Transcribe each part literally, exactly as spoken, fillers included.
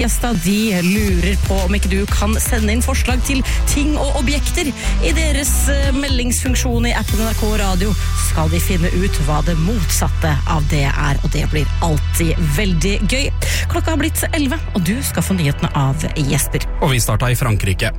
Siesta, de lurer på om ikke du kan sende inn forslag til ting og objekter. I deres meldingsfunksjon i appen N R K Radio skal de finne ut hva det motsatte av det er, og det blir alltid veldig gøy. Klokka har blitt elleve, og du skal få nyhetene av Jesper. Og vi starter i Frankrike.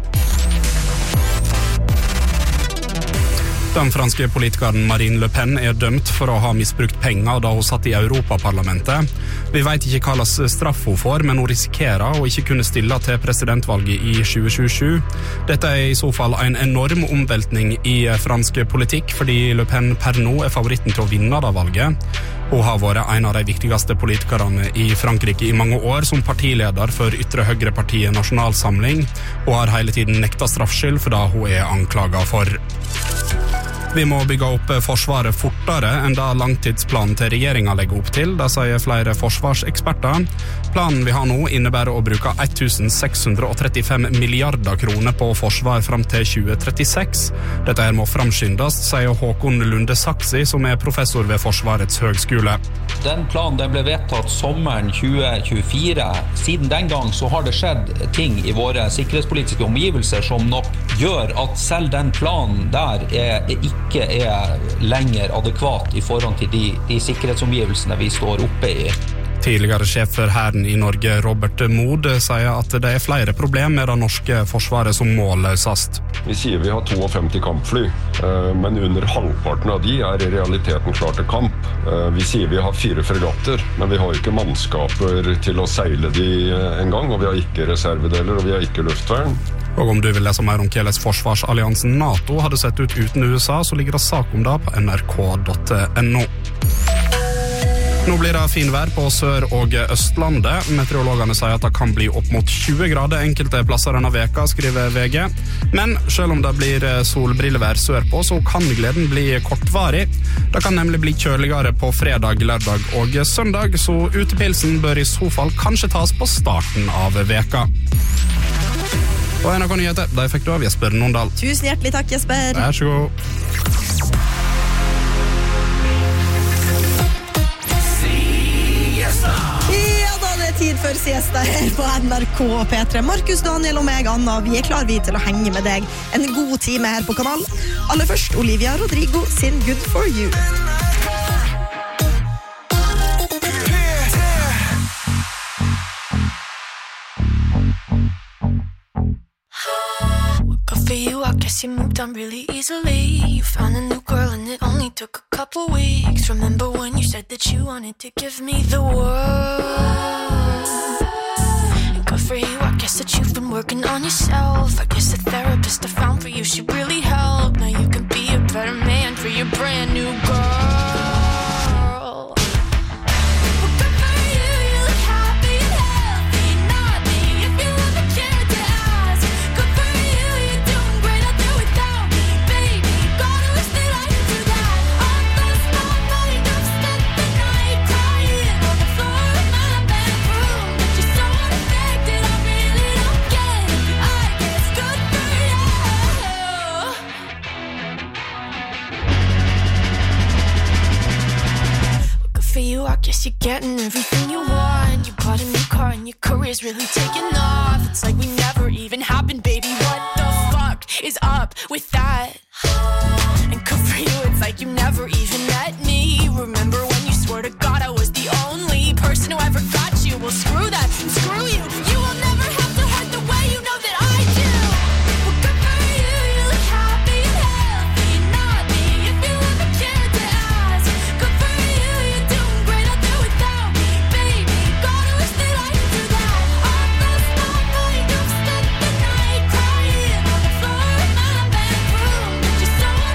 Den franske politikeren Marine Le Pen er dømt for å ha misbrukt penger da hun satt i Europaparlamentet. Vi vet ikke hva slags straff hun får, men hun risikerer å ikke kunne stille til presidentvalget i tjue tjuesju. Dette er i så fall en enorm omveltning i fransk politikk, fordi Le Pen per nå er favoritten til å vinne da valget. Hun har vært en av de viktigste politikerne i Frankrike i mange år som partileder for ytre høyrepartiet Nasjonalsamling, og har hele tiden nekta straffskyld for det hun er anklaget for. Vi må bygge opp forsvaret fortere enn da langtidsplanen til regjeringen legger opp til, det sier flere forsvarseksperter. Planen vi har nå innebærer å bruke seks hundre trettifem milliarder kroner på forsvar frem til tjue trettiseks. Dette her må framskyndes, sier Håkon Lunde Saksi, som er professor ved Forsvarets høgskole. Den planen den ble vedtatt sommeren tjue tjuefire. Siden den gang så har det skjedd ting i våre sikkerhetspolitiske omgivelser som nok gjør at selv den planen der er, er ikke er lenger adekvat i forhold til de, de sikkerhetsomgivelsene vi står oppe i. Tidligere sjef for Hæren i Norge, Robert Mood, sier at det er flere problemer med det norske forsvaret som må løses. Vi sier vi har femtito kampfly, men under halvparten av de er i realiteten klar til kamp. Vi sier vi har fire fregatter, men vi har ikke mannskaper til å seile de en gang, og vi har ikke reservedeler, og vi har ikke luftvern. Og om du vil lese mer om hvordan forsvarsalliansen NATO hadde sett ut uten U S A, så ligger det sak om det på N R K punktum N O. Nå blir det fin vær på Sør- og Østlandet. Meteorologene sier at det kan bli opp mot tjue grader enkelte plasser denne veka, skriver V G. Men selv om det blir solbrillevær sørpå, så kan gleden bli kortvarig. Det kan nemlig bli kjøligere på fredag, lørdag og søndag, så utepilsen bør i så fall kanskje tas på starten av veka. Og N R K Nyheter, de fikk du av Jesper Nondal. Tusen hjertelig takk, Jesper. Vær så god. Ja, da er det tid for siesta her på N R K P tre. Markus, Daniel og meg, Anna, vi er klar vi til å henge med deg en god time her på kanal. Aller først, Olivia Rodrigo sin Good For You. For you, I guess you moved on really easily. You found a new girl and it only took a couple weeks. Remember when you said that you wanted to give me the world? And good for you, I guess that you've been working on yourself. I guess the therapist I found for you, she really helped. Now you can be a better man for your brand new girl. I guess you're getting everything you want. You bought a new car and your career's really taking off. It's like we never even happened, baby. What the fuck is up with that? And good for you, it's like you never even met me. Remember when you swore to God I was the only person who ever got you? Well, screw that and screw you. You will never have to hurt the way you know that I do. Well, good for you, you look happy and healthy. Not me, if you ever cared to ask. Good for you, you're doing great, I'll do without me, baby. Gotta wish that I could do that. On the spotlight, you've spent the night crying on the floor of my bedroom. But you're so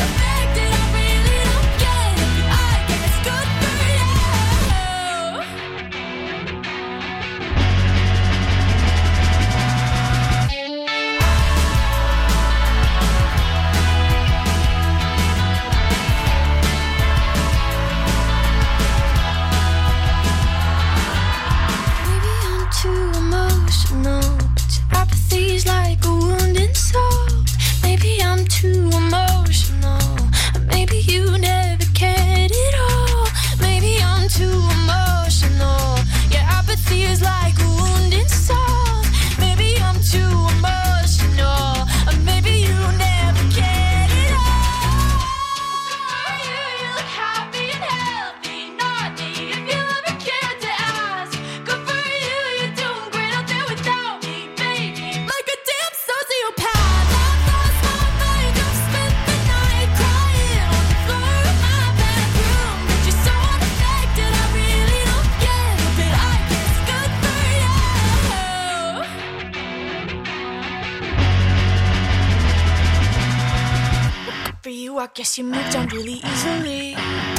I guess you moved on really easily.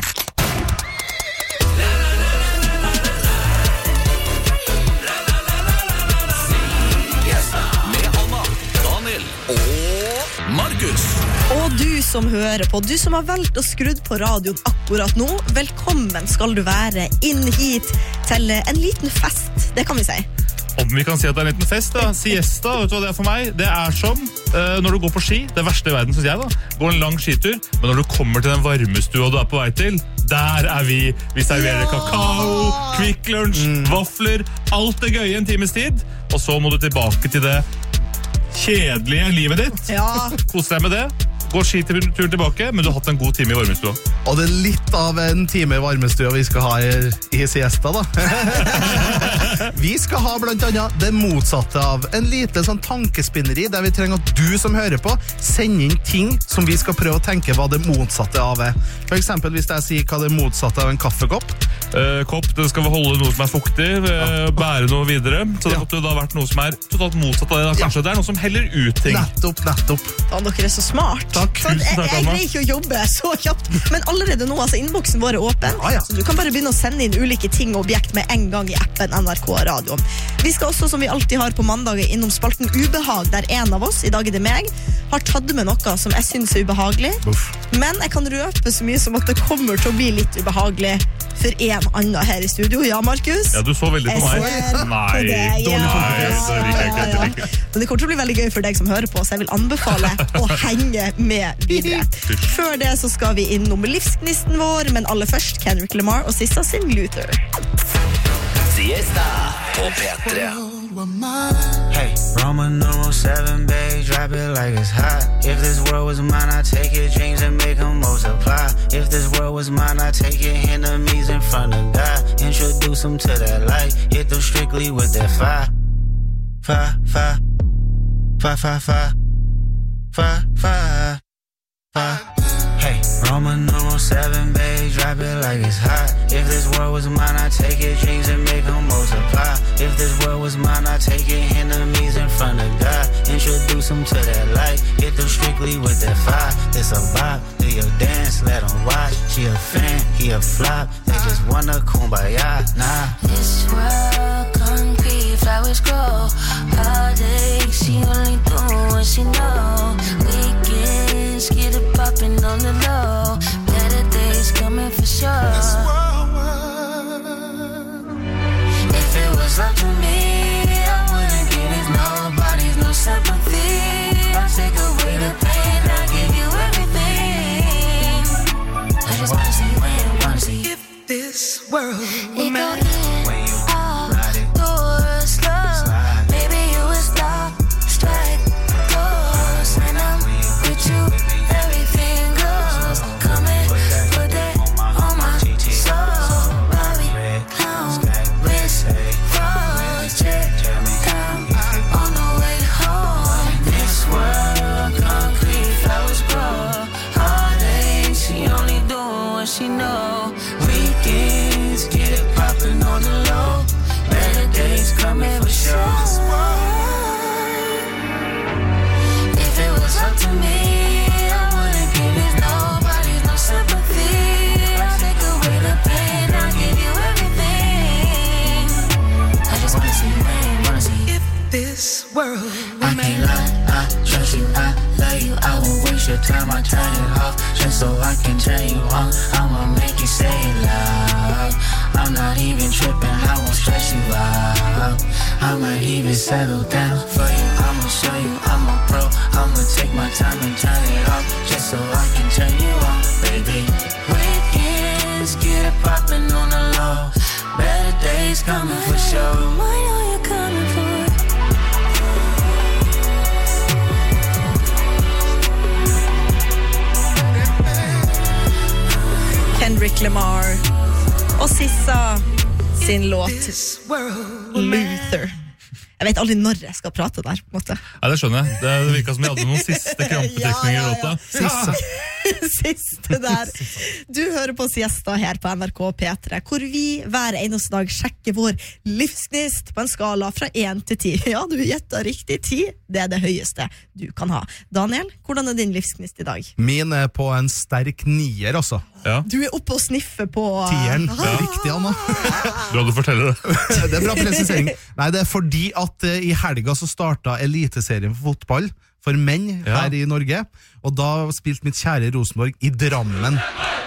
Markus. Og du som hører på, du som har valgt å skrudd på radioen akkurat nå, velkommen skal du være inn hit til en liten fest, det kan vi si. Om vi kan si at det er en liten fest da, siesta, vet du hva det er for meg? Det er som uh, når du går på ski, det verste i verden synes jeg da, går en lang skitur, men når du kommer til den varmestua du er på vei til, der er vi, vi serverer ja! kakao, Quick Lunch, mm. vafler, alt det gøye en times tid, og så må du tilbake til det kjedelige livet ditt. Ja. Kos deg med det. Gå skitur tilbake, men du har hatt en god time i varmestua. Og det er litt av en time i varmestua vi skal ha i, i siesta da. Vi skal ha blant annet det motsatte av en liten sånn tankespinneri, der vi trenger at du som hører på, sender inn ting som vi skal prøve å tenke hva det motsatte av er. For eksempel hvis jeg sier hva det motsatte av en kaffekopp. Uh, kopp, det skal holde noe som er fuktig, uh, bære noe videre. Så det måtte da vært noe som er totalt motsatt av det. Da. Kanskje ja. det er noe som heller ut ting. Nettopp, nettopp. Ja, dere er så smart. Takk. Sånn, jeg, jeg greier ikke å jobbe så kjapt. Men allerede nå, altså innboksen vår er åpen. Ja, ja. Så du kan bare begynne å sende inn ulike ting og objekt med en gang i appen N R K Radio. Vi skal også, som vi alltid har på mandager, innom spalten Ubehag, der en av oss, i dag er det meg, har tatt med noe som jeg synes er ubehagelig. Uff. Men jeg kan røpe så mye som at det kommer til å bli litt ubehagelig for en annen her i studio. Ja, Markus? Ja, du så veldig på meg. Nei, deg, ja. Nei, det liker jeg ikke, det liker jeg. Men det kommer til å bli veldig gøy for deg som hører på, så jeg vil anbefale å henge med videre. Før det så skal vi innom livsgnisten vår, men aller først Kendrick Lamar og Sissa sin Luther. Siesta på P tre. Hey, Roman numeral seven, babe, drop it like it's hot. If this world was mine, I'd take your dreams and make them multiply. If this world was mine, I'd take your enemies in front of God. Introduce them to that light, hit them strictly with that fire. Fire, fire, fire, fire, fire, fire, fire, fire. Hey, Roman numeral seven, babe, drop it like it's hot. If this world was mine, I'd take your dreams and make them multiply. If this world was mine, I'd take your enemies in front of God. Introduce them to that light, hit them strictly with that fire. It's a vibe, do your dance, let them watch. She a fan, he a flop, they just wanna kumbaya, nah. This world concrete, flowers grow. Heartache, she only do what she know. Weekends, get it poppin' on the low. Better days coming for sure. This world, if it was up to me, I wouldn't give it nobody's no sympathy. I'll take away the pain, I'll give you everything. I just wanna see, wait, wanna see. If this world were mine, when you ride it, door slow, maybe you would stop, strike, pose, and I'm with you, everything goes. Come and put that on my soul, Bobby, clown, wrist, froze, check, down, on the way home. This world, concrete, flowers grow. Heartache, she only doing what she know. Weekends, get it poppin' on the low. Better days coming for sure. If it was up to me, I wouldn't give it nobody's no sympathy. I'll take away the pain, I'll give you everything. I just wanna see, man, wanna see. If this world were I can't lie, I trust you, I love you. I won't waste your time, I turn it off just so I can turn you on. I'ma make you say it loud. I'm not even tripping, I won't stress you out. I might even settle down for you. I'ma show you I'm a pro. I'ma take my time and turn it off just so I can turn you on, baby. Weekends, get it poppin' on the low. Better days coming for sure. What are you coming for? Kendrick Lamar og Sissa sin låt Luther. Jeg vet aldri når jeg skal prate der, på en måte. Ja, det skjønner jeg. Det virket som jeg hadde noen siste krampetrekninger i låta. Sissa. siste der. Du hører på Siesta her på N R K P tre, hvor vi hver eneste dag sjekker vår livsgnist på en skala fra én til ti. Ja, du gjetter riktig, ti, det er det høyeste du kan ha. Daniel, hvordan er din livsgnist i dag? Min er på en sterk nier, altså. Ja. Du er oppe og sniffer på... Tieren, Ah. det er riktig, Anna. Du hadde fortelle det. Det er bra presisering. Nei, det er fordi at uh, i helga så startet eliteserien for fotball for menn Ja. her i Norge, og da spilte mitt kjære Rosenborg i Drammen.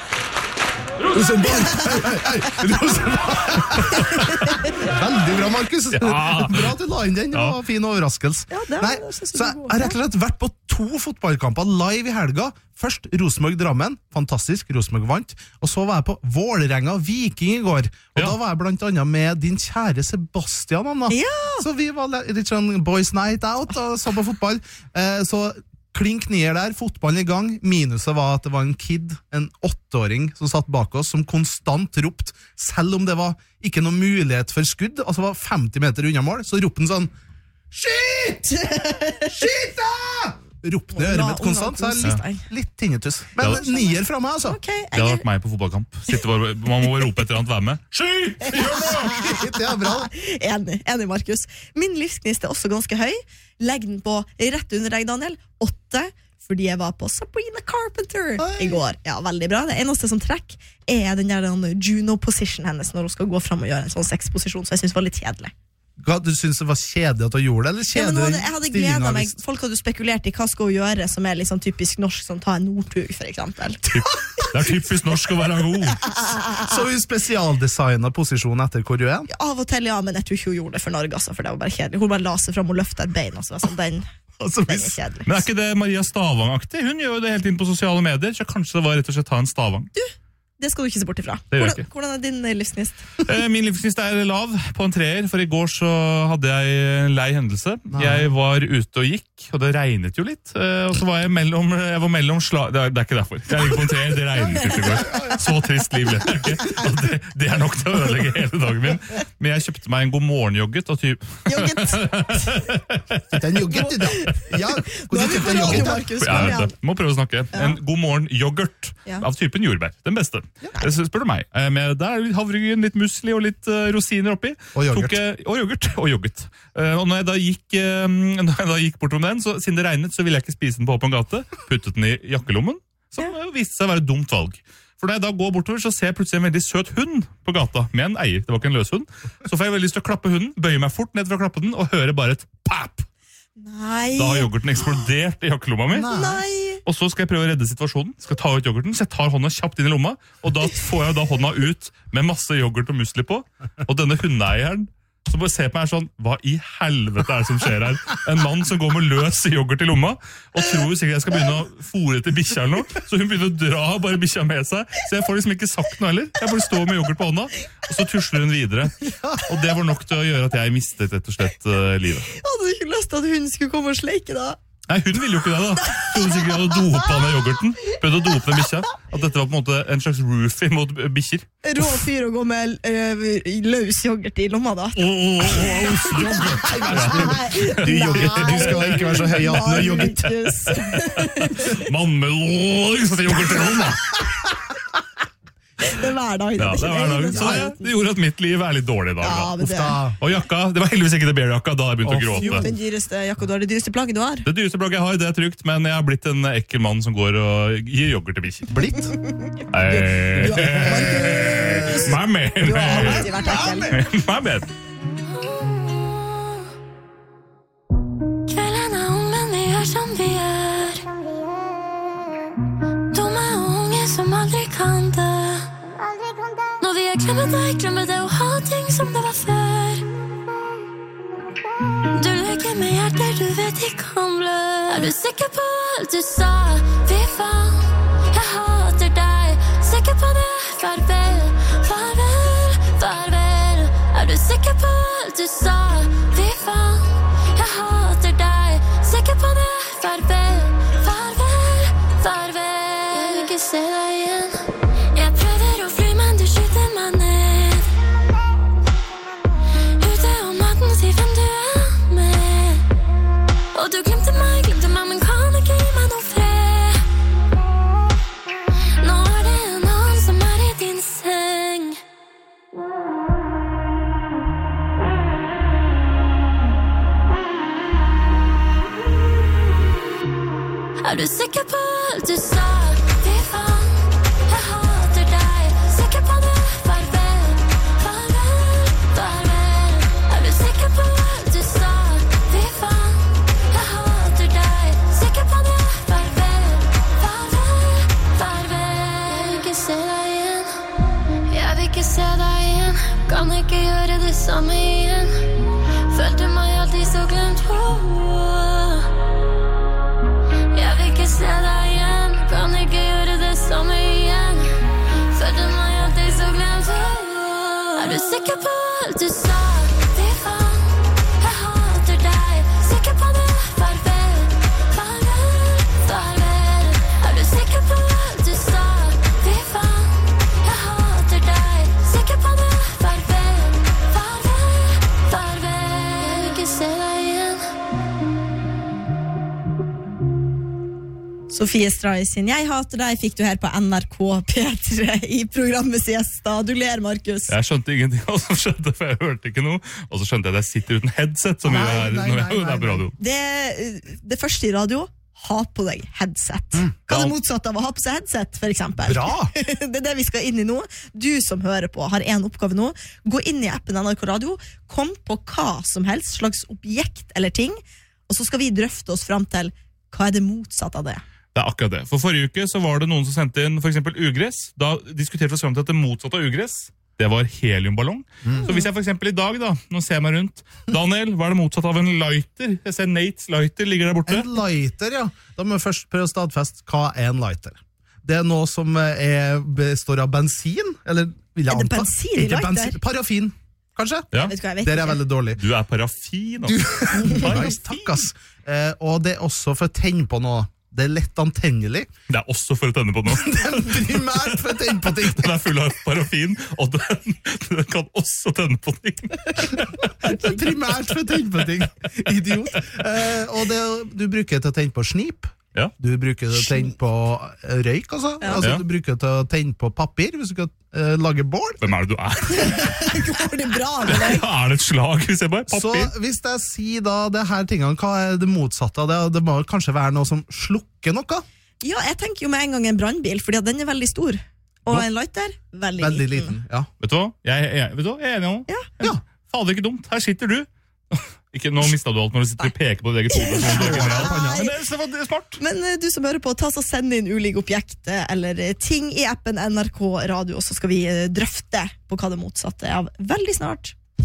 Rosenborg! Hei, hei, hei! Rosenborg! Veldig bra, Markus. Ja. Bra at du la inn den, det var en fin overraskelse. Ja, det Nei, var- synes jeg så du jeg var har rett og slett vært på to fotballkamper live i helga. Først Rosenborg-Drammen, fantastisk, Rosenborg vant. Og så var jeg på Vålerenga-Viking i går. Og Ja. da var jeg blant annet med din kjære Sebastian, Anna. Ja. Så vi var litt sånn boys night out og så på fotball. Eh, så klink nier der, fotballen i gang. Minuset var at det var en kid, en åtteåring som satt bak oss, som konstant ropte, selv om det var ikke noen mulighet for skudd, altså var femti meter unna mål, så ropte han sånn, Skyt! Skyt da! Ropte i øret mitt konstant, så jeg er litt, litt tinnitus. Men Ja. nier fra meg, altså. Ok, Det hadde vært meg på fotballkamp. Sitte bare, man må rope et eller annet, være med. Sky! Det er bra. Enig, enig Markus. Min livsgnist er også ganske høy. Legg den på rett under deg, Daniel. Åtte, fordi jeg var på Sabrina Carpenter i går. Ja, veldig bra. Det eneste som trekker er den der den Juno-position hennes når hun skal gå frem og gjøre en sånn sexposisjon, så jeg synes det var litt kjedelig. Hva, du synes det var kjedelig at du gjorde det, eller Ja, men kjedelig? hun hadde, jeg hadde gledet meg. Folk hadde spekulert i hva skal hun gjøre som er litt sånn typisk norsk, som ta en Nordtug, for eksempel. Det er typisk norsk å være god. Så hun spesialdesignet posisjonen etter hvor hun er? Av og til, ja, men jeg tror ikke hun gjorde det for Norge, altså, for det var bare kjedelig. Hun bare la seg frem og løftet et bein, altså, sånn, den, Altså, den er hvis, kjedelig. Men er ikke det Maria Stavang-aktig? Hun gjør jo det helt inn på sosiale medier, så kanskje det var rett og slett ta en Stavang. Det skal du ikke se bort ifra. Det gjør jeg Hvordan, ikke. hvordan er din eh, livsgnist? Eh, Min livsgnist er lav på en treer, for i går så hadde jeg en lei hendelse. Jeg var ute og gikk, og det regnet jo litt. eh, Og så var jeg mellom, jeg var mellom slag... Det er, det er ikke derfor. Jeg ligger på en treer, det regnet ikke i går. Så trist liv ble det ikke. Og det, det er nok til å ødelegge hele dagen min. Men jeg kjøpte meg en god morgen-yoghurt og typ... Yoghurt. den yoghurt i dag. Ja, Nå er vi på radio, Markus. Kom Ja, igjen. det, må prøve å snakke. En god morgen-yoghurt Ja. av typen jordbær. Den beste. Det spør du meg. Eh, Med der er litt havregryn, litt musli og litt eh, rosiner oppi. Og yoghurt. Tok, jeg- og yoghurt. Og yoghurt. Eh, Og når jeg da gikk, eh, når jeg da gikk bortom den, så siden det regnet, så ville jeg ikke spise den på åpen gate. Puttet den i jakkelommen, som eh, viste seg å være et dumt valg. For når jeg da går bortover, så ser jeg plutselig en veldig søt hund på gata, med en eier. Det var ikke en løshund. Så får jeg veldig lyst til å klappe hunden, bøye meg fort ned for å klappe den, og høre bare et pap! Nei. Da har yoghurten eksplodert i jakkelomma mi. Nei. Og så skal jeg prøve å redde situasjonen. Skal ta ut yoghurten, så jeg tar hånda kjapt inn i lomma, og da får jeg da hånda ut med masse yoghurt og musli på. Og denne hundeeieren, som bare ser på meg er sånn, hva i helvete er det som skjer her? En mann som går med løs yoghurt i lomma, og tror jo sikkert jeg skal begynne å fôre til bikkja eller noe, så hun begynner å dra bare bikkja med seg, så jeg får liksom ikke sagt noe heller. Jeg bare står med yoghurt på hånda, og så tusler hun videre. Og det var nok til å gjøre at jeg mistet rett og slett uh, livet. Hadde du ikke lyst til at hun skulle komme og sleike da? Nei, hun ville jo ikke det da. Hun sikkert hadde dopa med yoghurten. Prøvde å dope den bikkja. At dette var på en måte en slags roofie mot bikkjer. Rå fyr å gå med øh, løs yoghurt i lomma da. Åh, åh, åh, åh, yoghurt. Du, yoghurt, du skal ikke være så høy i hatten og yoghurt. Markus. Mann med åh, liksom yoghurt i hånda. Det er hver dag. Ja, det var hver dag. Så det, det gjorde at mitt liv er litt dårlig i dag. Ja, Da. men det Og jakka, det var heldigvis ikke det bear-jakka, da har jeg begynt å Åh, jo, gråte. den dyreste jakka du har, det dyreste plagget du har. Det dyreste plagget jeg har, det er trygt, men jeg har blitt en ekkel mann som går og gir yoghurt til bikkjer. Blitt? Eh, Markus. My man. Du har alltid vært ekkel. My man. Kvelden er ung, men vi gjør som vi gjør. Dumme unge som aldri kan dø. Når vi er glemmer deg, glemmer det å ha ting som det var før. Du leker med hjerter du vet de kan blø. Er du sikker på alt du sa? Fy faen, jeg hater deg. Sikker på det? Farvel, farvel, farvel. Er du sikker på alt du sa? Fy faen, jeg hater deg. Sikker på det? Farvel, farvel, farvel. Jeg vil ikke se deg igjen. Jeg prøver å fly, men du skyter meg ned. Ute om natten, si hvem du er med. Og du glemte meg, glemte meg, men kan ikke gi meg noe fred. Er du sikker på alt du sa? Fy faen, jeg hater deg. Sikker på det? Farvel, farvel, farvel. Er du sikker på alt du sa? Fy faen, jeg hater deg. Sikker på det? Farvel, farvel, farvel. Jeg vil ikke se deg igjen. Jeg vil ikke se deg igjen. Kan ikke gjøre det samme igjen. Følte meg alltid så glemt. Jeg vil ikke se deg igjen. Kan ikke gjøre det samme igjen. Følte meg alltid så glemt. Er du sikker på alt du sa? Fy faen, jeg hater deg. Sikker på det? Farvel, farvel, farvel. Er du sikker på alt du sa? Fy faen, jeg hater deg. Sikker på det? Farvel, farvel, farvel. Jeg vil ikke se deg igjen. Sofie Stray sin Jeg hater deg fikk du her på N R K P tre i programmet Siesta. Du ler, Markus. Jeg skjønte ingenting, og så skjønte jeg, for jeg hørte ikke noe. Og så skjønte jeg at jeg sitter uten headset, som Nei, jo er, nei, når nei, jeg, det er på nei, radio. Det, det første i radio, ha på deg headset. Hva er det motsatte av å ha på seg headset, for eksempel? Bra! Det er det vi skal inn i nå. Du som hører på har en oppgave nå. Gå inn i appen N R K Radio, kom på hva som helst, slags objekt eller ting, og så skal vi drøfte oss fram til hva er det motsatte av det. Det er akkurat det. For forrige uke så var det noen som sendte inn for eksempel ugress. Da diskuterte vi oss frem til at det motsatte av ugress, det var heliumballong. Mm. Så hvis jeg for eksempel i dag da, nå ser jeg meg rundt, Daniel, hva er det motsatte av en lighter? Jeg ser Nates lighter ligger der borte. En lighter, ja. Da må vi først prøve å stadfeste hva er en lighter. Det er noe som er, består av bensin, eller vil jeg Er det anta? bensin i Ikke lighter? bensin, parafin, kanskje? Ja. Vet du hva, jeg vet Det er ikke. veldig dårlig. Du er parafin, Du, altså. nice, takk ass. Eh, og det er også for å tenne på noe. Det er lett antennelig. Det er også for å tenne på noe. Det er primært for å tenne på ting. Den er full av parafin, og den, den kan også tenne på ting. Det er primært for å tenne på ting. Idiot. Eh, og det, du bruker det til å tenne på snip. Ja. Du bruker det til å tenne på røyk, altså. altså Ja. Du bruker det til å tenne på papir, hvis du skal eh, lage bål. Hvem er det du er? Går det bra med deg? Er det et slag, hvis jeg bare Så papir? hvis jeg sier da det her tingene, hva er det motsatte av det? Det må kanskje være noe som slukker noe? Ja, jeg tenker jo med en gang en brannbil, fordi at den er veldig stor. Og Hva? en lighter, veldig, Veldig liten. liten, ja. Vet du hva? Jeg, jeg, vet du hva? jeg er enig nå. Ja. Ja. Fader, ikke dumt. Her sitter du. Ikke, nå mistet du alt når du sitter og peker på ditt eget hode. sånn at du ikke er med. Nei. Men det, det var det er smart. Men eh, du som hører på, ta så send inn ulike objekter eller eh, ting i appen N R K Radio, og så skal vi eh, drøfte på hva det motsatte er av veldig snart.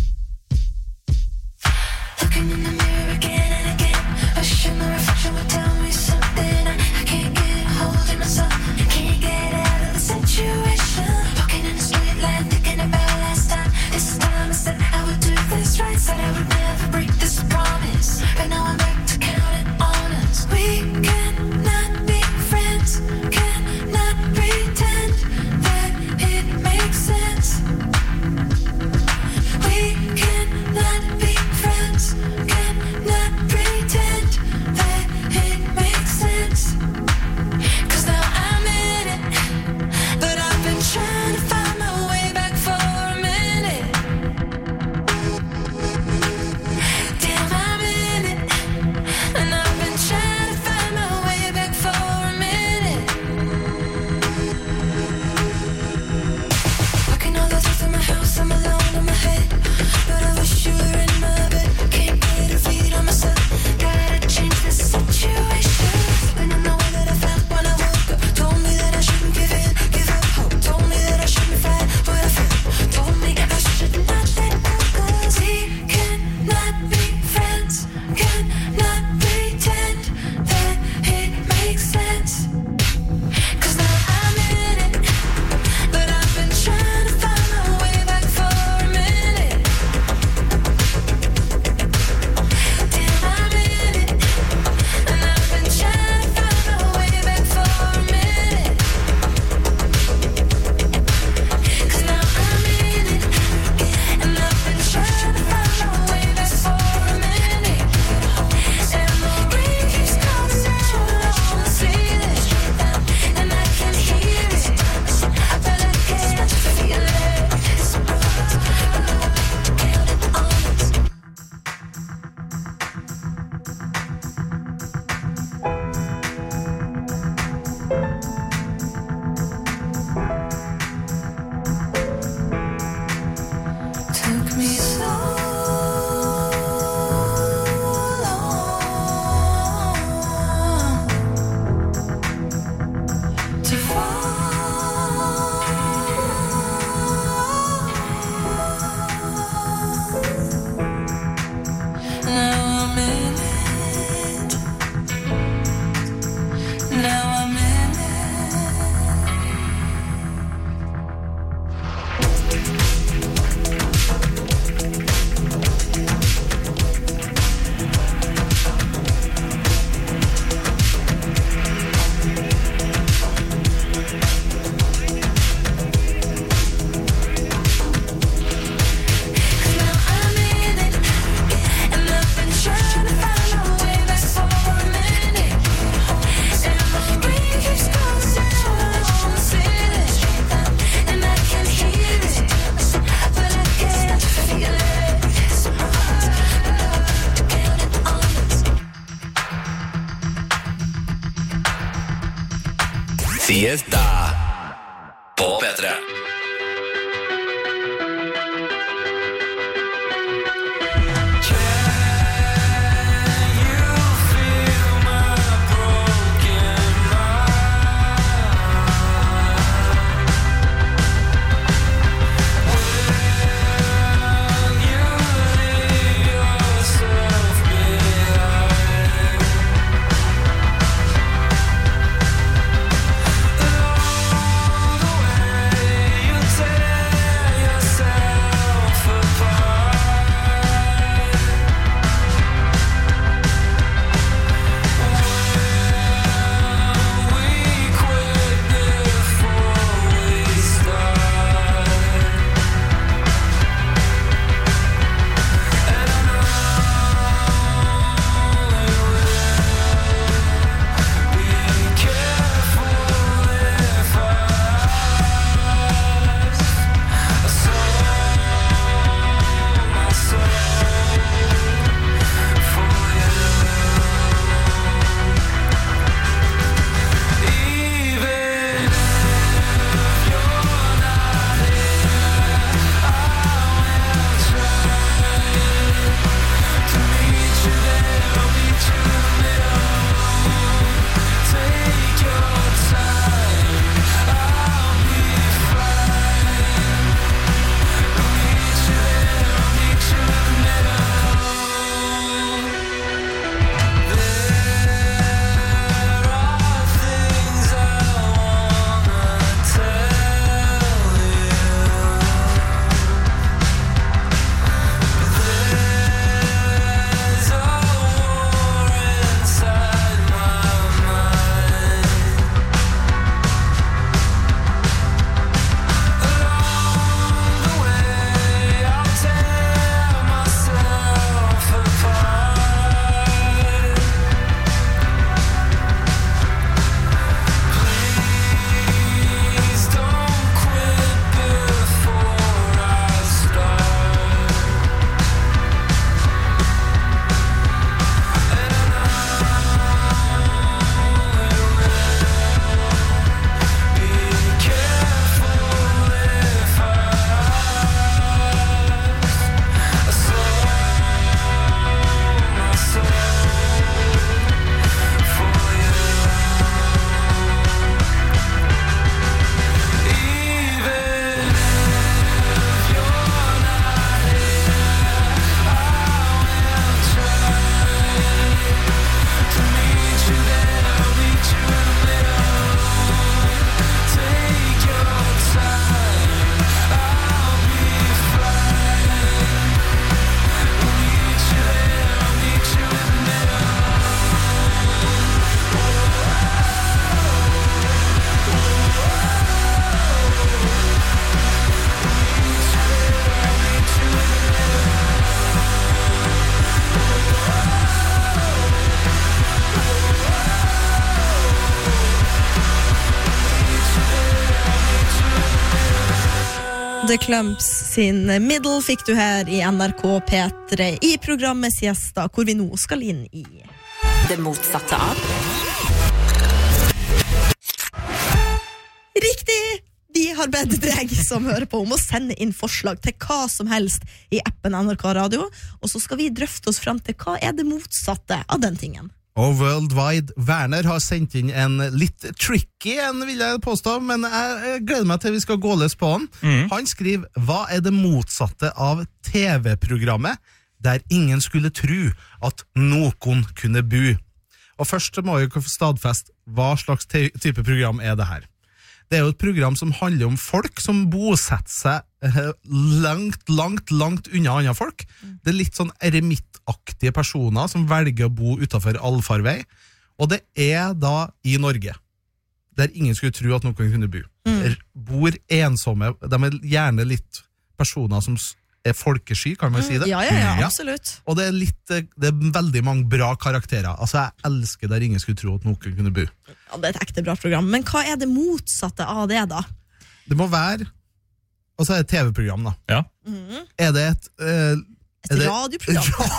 Looking in the mirror again and again. A shimmer reflection will tell me something. I, I can't get a hold of myself. Can't get out of the situation. Walking in the street light, thinking about last time. This time I said I would do this right. Said I would never break this promise. But now I'm back to counting on us. We cannot be friends. Cannot pretend that it makes sense. We cannot be friends. Cannot Siesta på P tre. The Clumps sin Middle fikk du her i N R K P tre i programmet Siesta, hvor vi nå skal inn i det motsatte av. Riktig! Vi har bedt deg som hører på om å sende inn forslag til hva som helst i appen N R K Radio, og så skal vi drøfte oss frem til hva er det motsatte av den tingen. Og Worldwide Werner har sendt inn en litt tricky en, vil jeg påstå, men jeg gleder meg til vi skal gå løs på han. Mm. Han skriver, hva er det motsatte av T V-programmet der ingen skulle tro at noen kunne bo? Og først må jeg stadfeste, hva slags type program er det her? Det er jo et program som handler om folk som bosetter seg langt, langt, langt unna andre folk. Det er litt sånn eremittaktige personer som velger å bo utenfor allfarvei. Og det er da i Norge, der ingen skulle tro at noen kunne bo. Mm. Bor ensomme, de er gjerne litt personer som er folkesky, kan man si det? Ja, ja, ja, absolutt. Og det er, litt, det er veldig mange bra karakterer. Altså, jeg elsker der ingen skulle tro at noen kunne bo. Ja, det er et ekte bra program. Men hva er det motsatte av det, da? Det må være, og så er det et T V-program, da. Ja. Mm. Er det et... Uh, et det radioprogram.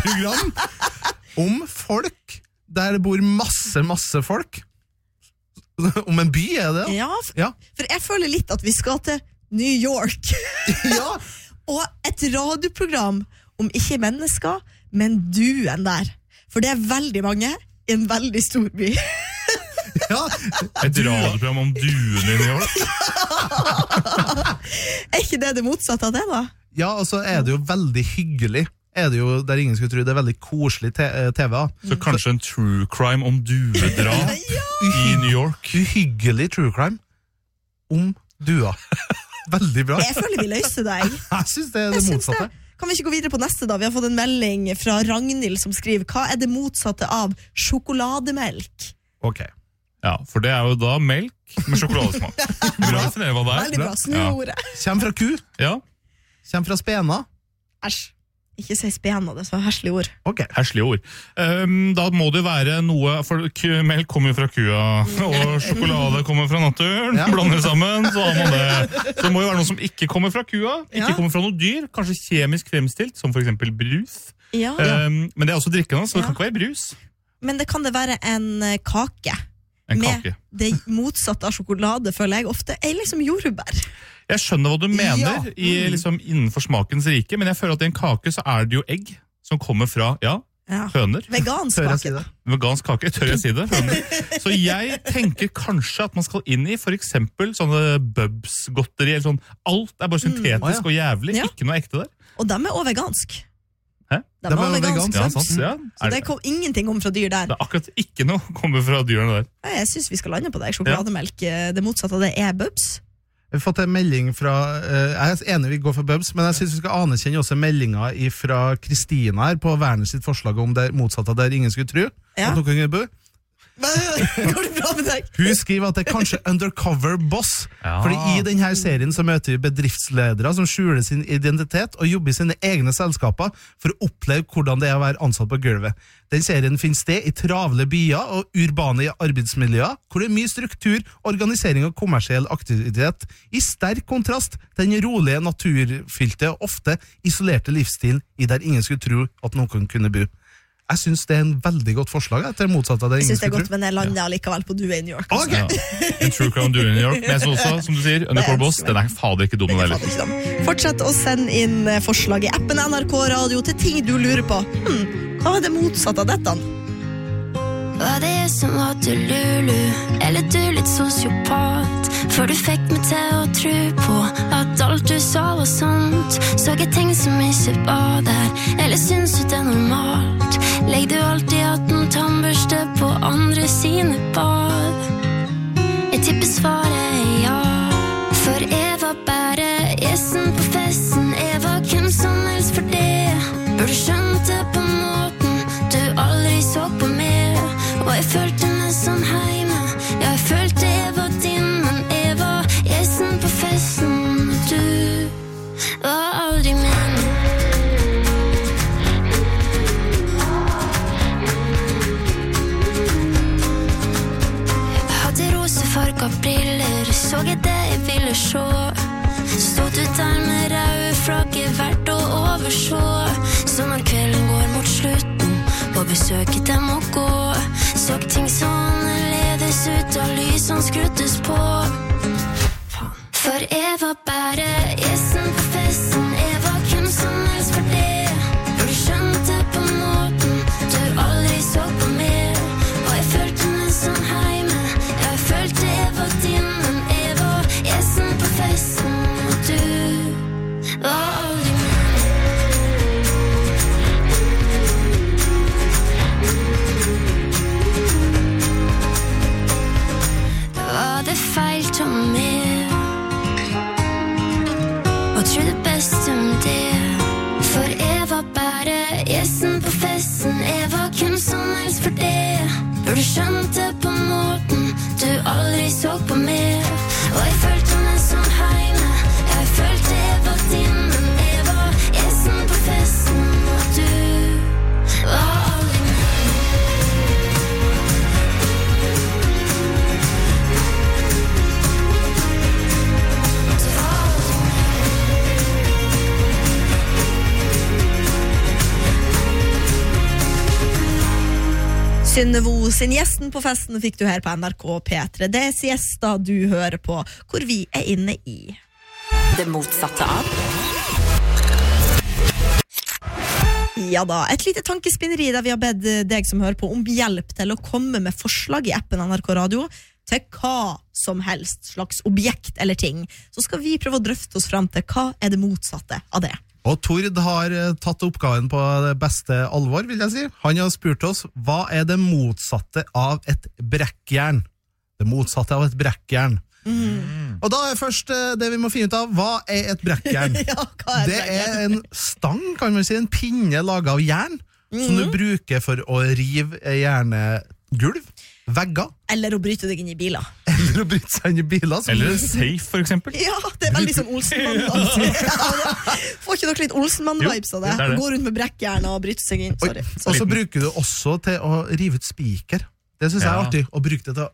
radioprogram om folk, der det bor masse, masse folk. Om en by er det? Ja, for, Ja. for jeg føler litt at vi skal til New York. Ja. Og et radioprogram om ikke mennesker, men duen der. For det er veldig mange i en veldig stor by. Ja. Et radioprogram om duene i New York. Er ikke det det motsatte av det, da? Ja, og så er det jo veldig hyggelig. Er det jo, der ingen skulle tro, det er veldig koselig te- T V. Så kanskje en true crime om duedrap i New York. Uhyggelig true crime om dua. Veldig bra. Jeg føler vi løser det, jeg. Jeg synes det er det Jeg synes motsatte. det. Kan vi ikke gå videre på neste da? Vi har fått en melding fra Ragnhild som skriver: hva er det motsatte av sjokolademelk? Ok. Ja, for det er jo da melk med sjokoladesmak. Bra å definere hva det er. Veldig bra, snu Ja. ordet. Kjem fra ku, Ja, kjem fra spena. Æsj. Ikke si spena, det er så herselig ord. Ok. herslige ord. Um, da må det være noe, for ku- melk kommer jo fra kua, og sjokolade kommer fra naturen. Ja. Blander sammen, så har man det. Så det må jo være noe som ikke kommer fra kua, ikke Ja. kommer fra noe dyr, kanskje kjemisk fremstilt, som for eksempel brus. Ja. Um, men det er også drikkende, så det Ja. kan ikke være brus. Men det kan det være en eh, kake. En med kake. det motsatte av sjokolade, føler jeg ofte. Er liksom jordbær. Jeg skjønner hva du mener Ja. i, liksom, innenfor smakens rike, men jeg føler at i en kake så er det jo egg som kommer fra, ja, Ja. høner. Vegansk Tør jeg si kake. det? Vegansk kake, tør jeg si det? Høner. Så jeg tenker kanskje at man skal inn i for eksempel sånne Bubs-godteri, eller sånn. Alt er bare syntetisk og jævlig, Ja. ikke noe ekte der. Og dem er også vegansk. Hæ? De Dem er er også vegansk. vegansk. Ja, sant? sant? Ja. Så Er det det, kom ingenting om fra dyr der. det er akkurat ikke noe kommer fra dyrene der. Nei, Jeg synes vi skal lande på det. Sjokolademelk, eh, det motsatte av det er Bubs. Vi har fått en melding fra eh, Jeg er enig vi går for Bubs, men jeg synes vi skal anerkjenne også meldinga fra Kristina her på Werner sitt forslag om det motsatte av der ingen skulle tro. Ja. At noen kunne bo. Går det bra med deg? Hun skriver at det er kanskje undercover boss. Ja. Fordi i denne serien så møter vi bedriftsledere som skjuler sin identitet og jobber i sine egne selskaper for å oppleve hvordan det er å være ansatt på gulvet. Den serien finner sted i travle byer og urbane arbeidsmiljøer, hvor det er mye struktur, organisering og kommersiell aktivitet, i sterk kontrast til den rolige, naturfylte og ofte isolerte livsstilen i der ingen skulle tro at noen kunne bo. Jeg synes det er en veldig godt forslag til motsatt av det Jeg ingen synes det er skulle godt, tro. men jeg lander allikevel på du er i New York. altså. Ok. Ja. En true crime duer i New York. Men jeg synes også, som du sier, Undercover Boss, den er fader ikke dum Det er heller. faen ikke dum. Fortsett å sende inn eh, forslag i appen N R K Radio til ting du lurer på. Hm, hva er det motsatte av dette? Var det som var du Lulu, eller du litt sosiopat? For du fikk meg til å tro på at alt du sa var sant. Så jeg ting som ikke var der, eller syns du det er normalt? Legg du alltid at en tannbørste på andre sine bad? Jeg tipper svaret er ja. For jeg var bare gjesten på festen. Jeg var hvem som helst for det. Burde skjønt det på måten du aldri så på meg. Og jeg følte meg som heime. Ja, jeg følte jeg var din, men jeg var gjesten på festen. Og du var aldri min. Jeg hadde rosefarga briller, så jeg det jeg ville se. Så stod du der med røde flagget verdt å overse. Så når kvelden går mot slutten og besøket dem å gå, så ting så annerledes ut og lysene skruddes på. For jeg var bare gjesten på festen. Jeg var hvem som helst for det. For du skjønte på måten du aldri så på meg. Og jeg følte meg som heime. Ja, jeg følte jeg var din, men jeg var gjesten på festen. Og du var aldri min. Var det feil til meg og tro det beste om det? For jeg var bare gjesten på festen. Jeg var hvem som helst for det. For du skjønte på måten du aldri så på meg. Og jeg følte meg som heime. Jeg følte jeg var din, men jeg var gjesten på festen. Og du var aldri min. Synnevo sin Gjesten på festen fikk du her på N R K P tre. Det er siesta du hører på, hvor vi er inne i Det motsatte av Ja da, et lite tankespinneri der vi har bedt deg som hører på om hjelp til å komme med forslag i appen N R K Radio til hva som helst slags objekt eller ting. Så skal vi prøve å drøfte oss frem til hva er det motsatte av det. Og Tord har tatt oppgaven på det beste alvor, vil jeg si. Han har spurt oss, hva er det motsatte av et brekkjern? Det motsatte av et brekkjern. Mm. Og da er først det vi må finne ut av, hva er et brekkjern? ja, hva er det er en stang, kan man si, en pinne laget av jern, mm. som du bruker for å rive jernegulv, vegger. Eller å bryte deg inn i biler. Eller å bryte seg inn i biler. Eller en safe, for eksempel. Ja, det er veldig sånn Olsenmann. Altså. Får ikke dere litt Olsenmann-vibes av det? det, det. Gå rundt med brekkjern og bryte seg inn. Sorry. Sorry. Og så bruker du også til å rive ut spiker. Det synes jeg er artig, å bruke det til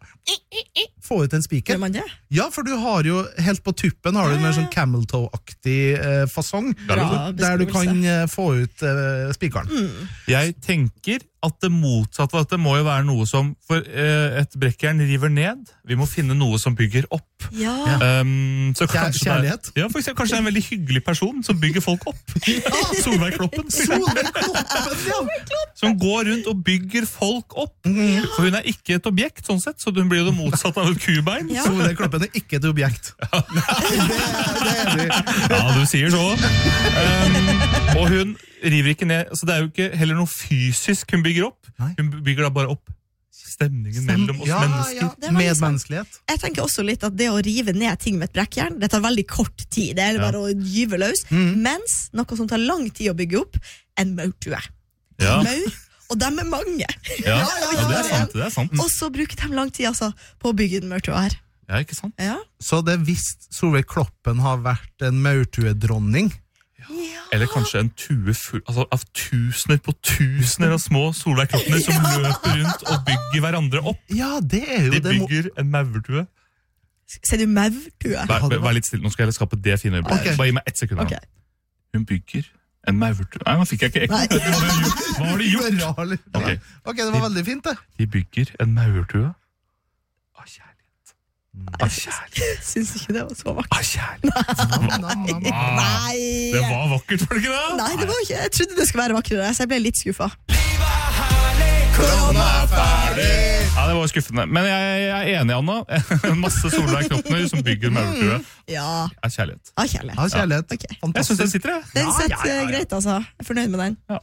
å få ut en spiker. Gjør man det? Ja, for du har jo, helt på tuppen har du en mer sånn camel toe-aktig eh, fasong, Bra, der du kan eh, få ut eh, spikeren. Mm. Jeg tenker at det motsatte av dette må jo være noe som, for eh, et brekkjern river ned, vi må finne noe som bygger opp. Ja. Um, så kanskje Kjærlighet? Det er, ja, for eksempel, kanskje det er en veldig hyggelig person som bygger folk opp. Solveig Kloppen. Solveig Kloppen, ja. Som går rundt og bygger folk opp. Mm. For hun er ikke et objekt, sånn sett, så hun blir jo det motsatte av et kubein. Ja. Solveig Kloppen er ikke et objekt. Ja. det, det er vi. Ja, du sier så. Um, og hun river ikke ned, så det er jo ikke heller noe fysisk hun bygger opp. Nei. Hun bygger da bare opp stemningen Stem. mellom oss ja, mennesker. Ja, medmenneskelighet. Jeg tenker også litt at det å rive ned ting med et brekkjern, det tar veldig kort tid. Det er bare ja. å gyve løs. Mm. Mens noe som tar lang tid å bygge opp, en maurtue. Ja. Maur, og dem er mange. Ja, ja, ja, ja, det er sant, det er sant. Og så bruker de lang tid altså, på å bygge en maurtue her. Ja, ikke sant? Ja. Så det visst Solveig Kloppen har vært en maurtue-dronning. Ja. Eller kanskje en tue full altså, av tusener på tusener av små Solveig Kloppener som ja. løper rundt og bygger hverandre opp. Ja, det er jo De det bygger en maurtue. Ser du maurtue? Vær, vær litt stille, nå skal jeg skape det fine øyeblikk. Okay. Bare gi meg ett sekund. Okay. Hun bygger en maurtue. Nei, nå fikk jeg ikke ekko. Hva har de gjort? Okay. ok, det var veldig fint det. De bygger en maurtue av kjærlighet. Av kjærlighet. Syns ikke det var så vakkert. Av kjærlighet. Nei. Det var vakkert, var det ikke det? Nei, det var ikke. Jeg trodde det skulle være vakrere, så jeg ble litt skuffa. Korona er ferdig! Ja, det var skuffende. Men jeg, jeg er enig, Anna. Masse Solveig Kloppner som bygger maurtue. Ja. Av kjærlighet. Av kjærlighet. Av kjærlighet. Okay. Jeg synes den sitter, jeg. Den sitter ja, ja, ja, ja. greit, altså. Jeg er fornøyd med den. Ja.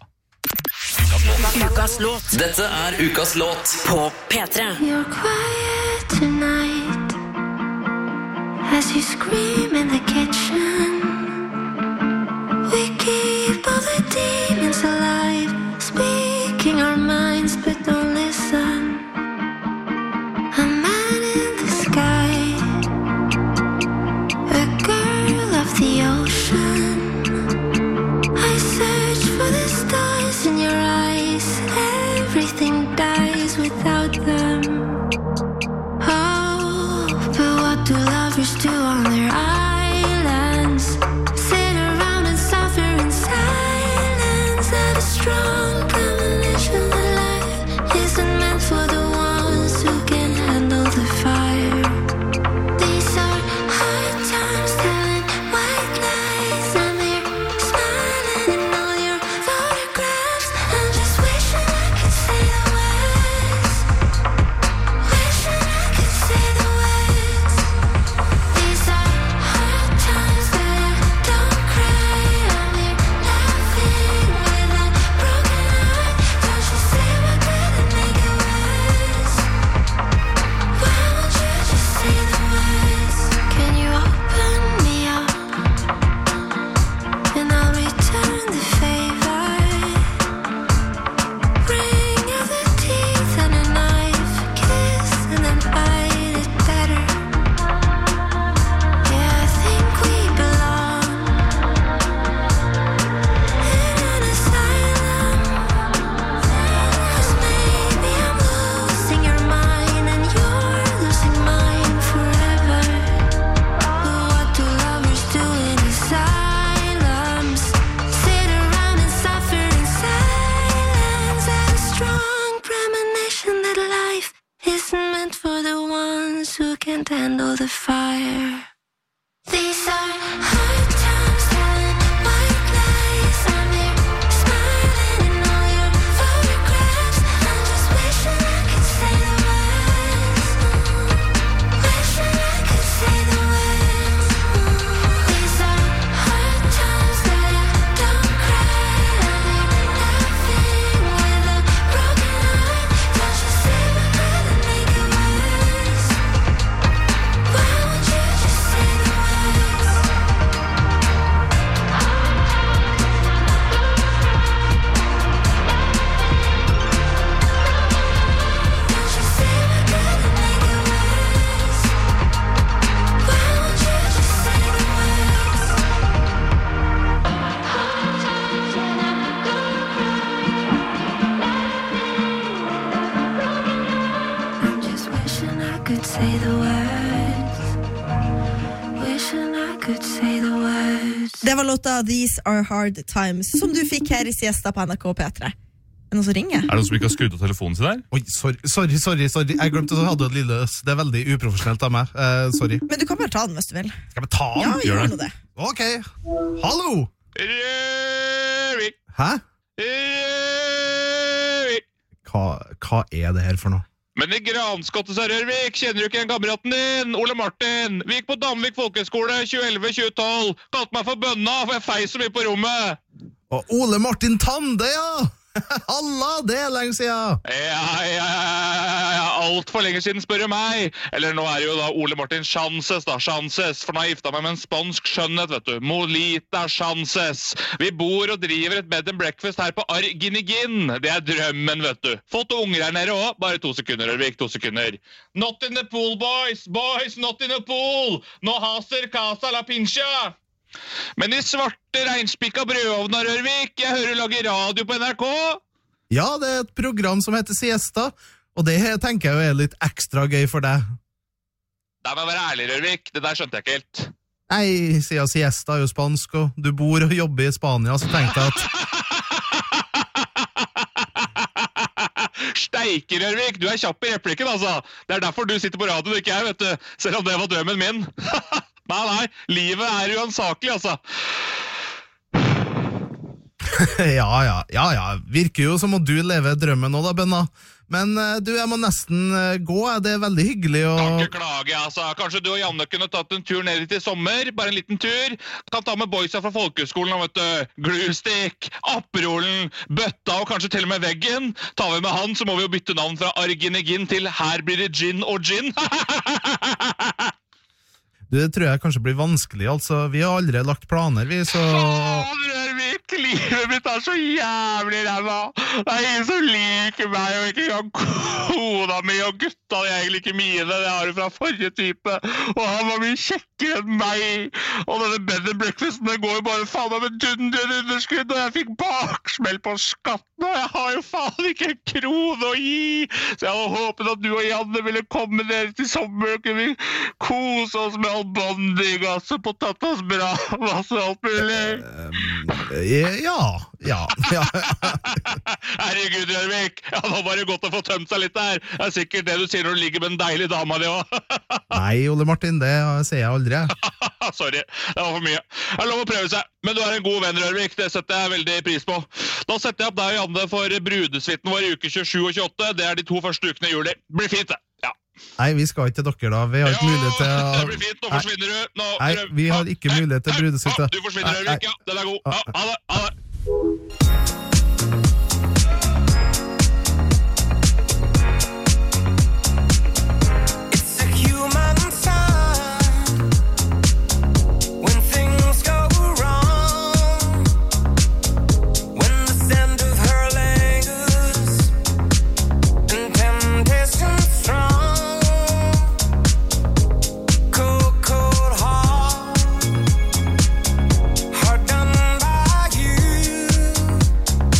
Ukas låt. Dette er Ukas låt på P tre. You're quiet tonight as you scream in the kitchen. We keep all the demons alive, speaking our minds but don't listen. A man in the sky, a girl of the ocean. I search for the stars in your eyes, everything dies without them. Oh, but what do lovers do on their islands? Sit around and suffer in silence at a can't handle the fire. These are hard times, telling white lies. I'm here smiling in all your photographs. I'm just wishing I could say the words. Wishing I could say the words. These are hard times, but I don't cry. I need nothing with a broken heart. Don't you see my heart and make it worse? Why won't you just say the words? Don't you see my heart and make it worse? Why won't you just say the words? I'm just wishing I could say the words. Wishing I could say the words. Det var låta These Are Hard Times, som du fikk her i siesta på N R K P tre. Er det noen som ringer? Er det noen som ikke har skrudd av telefonen sin der? Oi, sorry, sorry, sorry, sorry. Jeg glemte at du hadde et lille øs. Det er veldig uprofesjonelt av meg. Eh, sorry. Men du kan bare ta den hvis du vil. Skal vi ta Ja, den? gjør nå det. Ok. Hallo! Røvik! Hæ? Røvik! Hva, hva er det her for noe? Men i granskottet sa Rørvik, kjenner du ikke en kameraten din? Ole Martin. Vi gikk på Damvik folkeskole tjue elleve tjue tolv. Kalte meg for bønna, for jeg feis så mye på rommet. Og Ole Martin Tande, ja! Halla, det er lenge siden! Ja, ja, ja, ja, alt for lenge siden spør du meg. Eller nå er det jo da Ole Martin Chances da, Chances. For nå har jeg gifta meg med en spansk skjønnhet, vet du. Molita Chances. Vi bor og driver et bed and breakfast her på Arginigin. Det er drømmen, vet du. Fått unger her nede også. Bare to sekunder, Rørvik, to sekunder. Not in the pool, boys. Boys, not in the pool. No haser casa la pincha. Men i svarte regnspikka brødovner, Rørvik, jeg hører du lager radio på N R K. Ja, det er et program som heter Siesta, og det her tenker jeg jo er litt ekstra gøy for deg. Det må være ærlig, Rørvik, det der skjønte jeg ikke helt. Nei, siden Siesta er jo spansk, og du bor og jobber i Spania, så tenkte jeg at... Steike, Rørvik, du er kjapp i replikken, altså. Det er derfor du sitter på radio, ikke jeg, vet du. Selv om det var drømmen min. Nei, nei, livet er uansakelig, altså. ja, ja, ja, ja. Virker jo som om du lever drømmen nå da, Benna. Men uh, du, jeg må nesten uh, gå. Det er veldig hyggelig å... Kan ikke klage, altså. Kanskje du og Janne kunne tatt en tur ned hit i sommer. Bare en liten tur. Kan ta med boysa fra folkeskolen, vet du. Gluestick, Aperolen, Bøtta og kanskje til og med Veggen. Tar vi med han, så må vi jo bytte navn fra Arginegin til Her blir det gin og gin. Det tror jeg kanskje blir vanskelig, altså. Vi har aldri lagt planer, vi, så... Faen, Rørvik, livet mitt er så jævlig ræva. Det er ingen som liker meg, og ikke engang kona mi og gutta, det er egentlig ikke mine, det har du fra forrige type. Og han var mye kjekkere enn meg. Og denne bed and breakfasten, den går jo bare faen meg med dunder underskudd, og jeg fikk baksmell på skatten, og jeg har jo faen ikke en krone å gi. Så jeg hadde håpet at du og Janne ville komme ned til sommer, og kunne vi kose oss med albanding, altså, patatas bravas og alt mulig. Um, ja, ja, ja. Herregud, Rørvik. Ja, nå var det godt å få tømt seg litt der. Det er sikkert det du sier når du ligger med en deilig dame di også. Nei, Ole Martin, det sier jeg aldri. Sorry, det var for mye. Jeg har lov å prøve seg, men du er en god venn, Rørvik. Det setter jeg veldig pris på. Da setter jeg opp deg og Janne for brudesvitten vår i uke tjuesju og tjueåtte. Det er de to første ukene i juli. Blir fint, det. Ja. Nei, vi skal ikke til dere da. Vi har ikke mulighet til å... Det blir fint, nå forsvinner du. Nå, Nei, vi har ikke mulighet til brudesvitten. Du forsvinner, Rørvik, ja. Den er god. Ja, ha det, ha det. Heart done by you.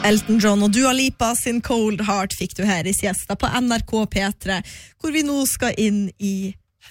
Elton John og Dua Lipa sin Cold Heart fikk du her i siesta på N R K P tre, hvor vi nå skal inn i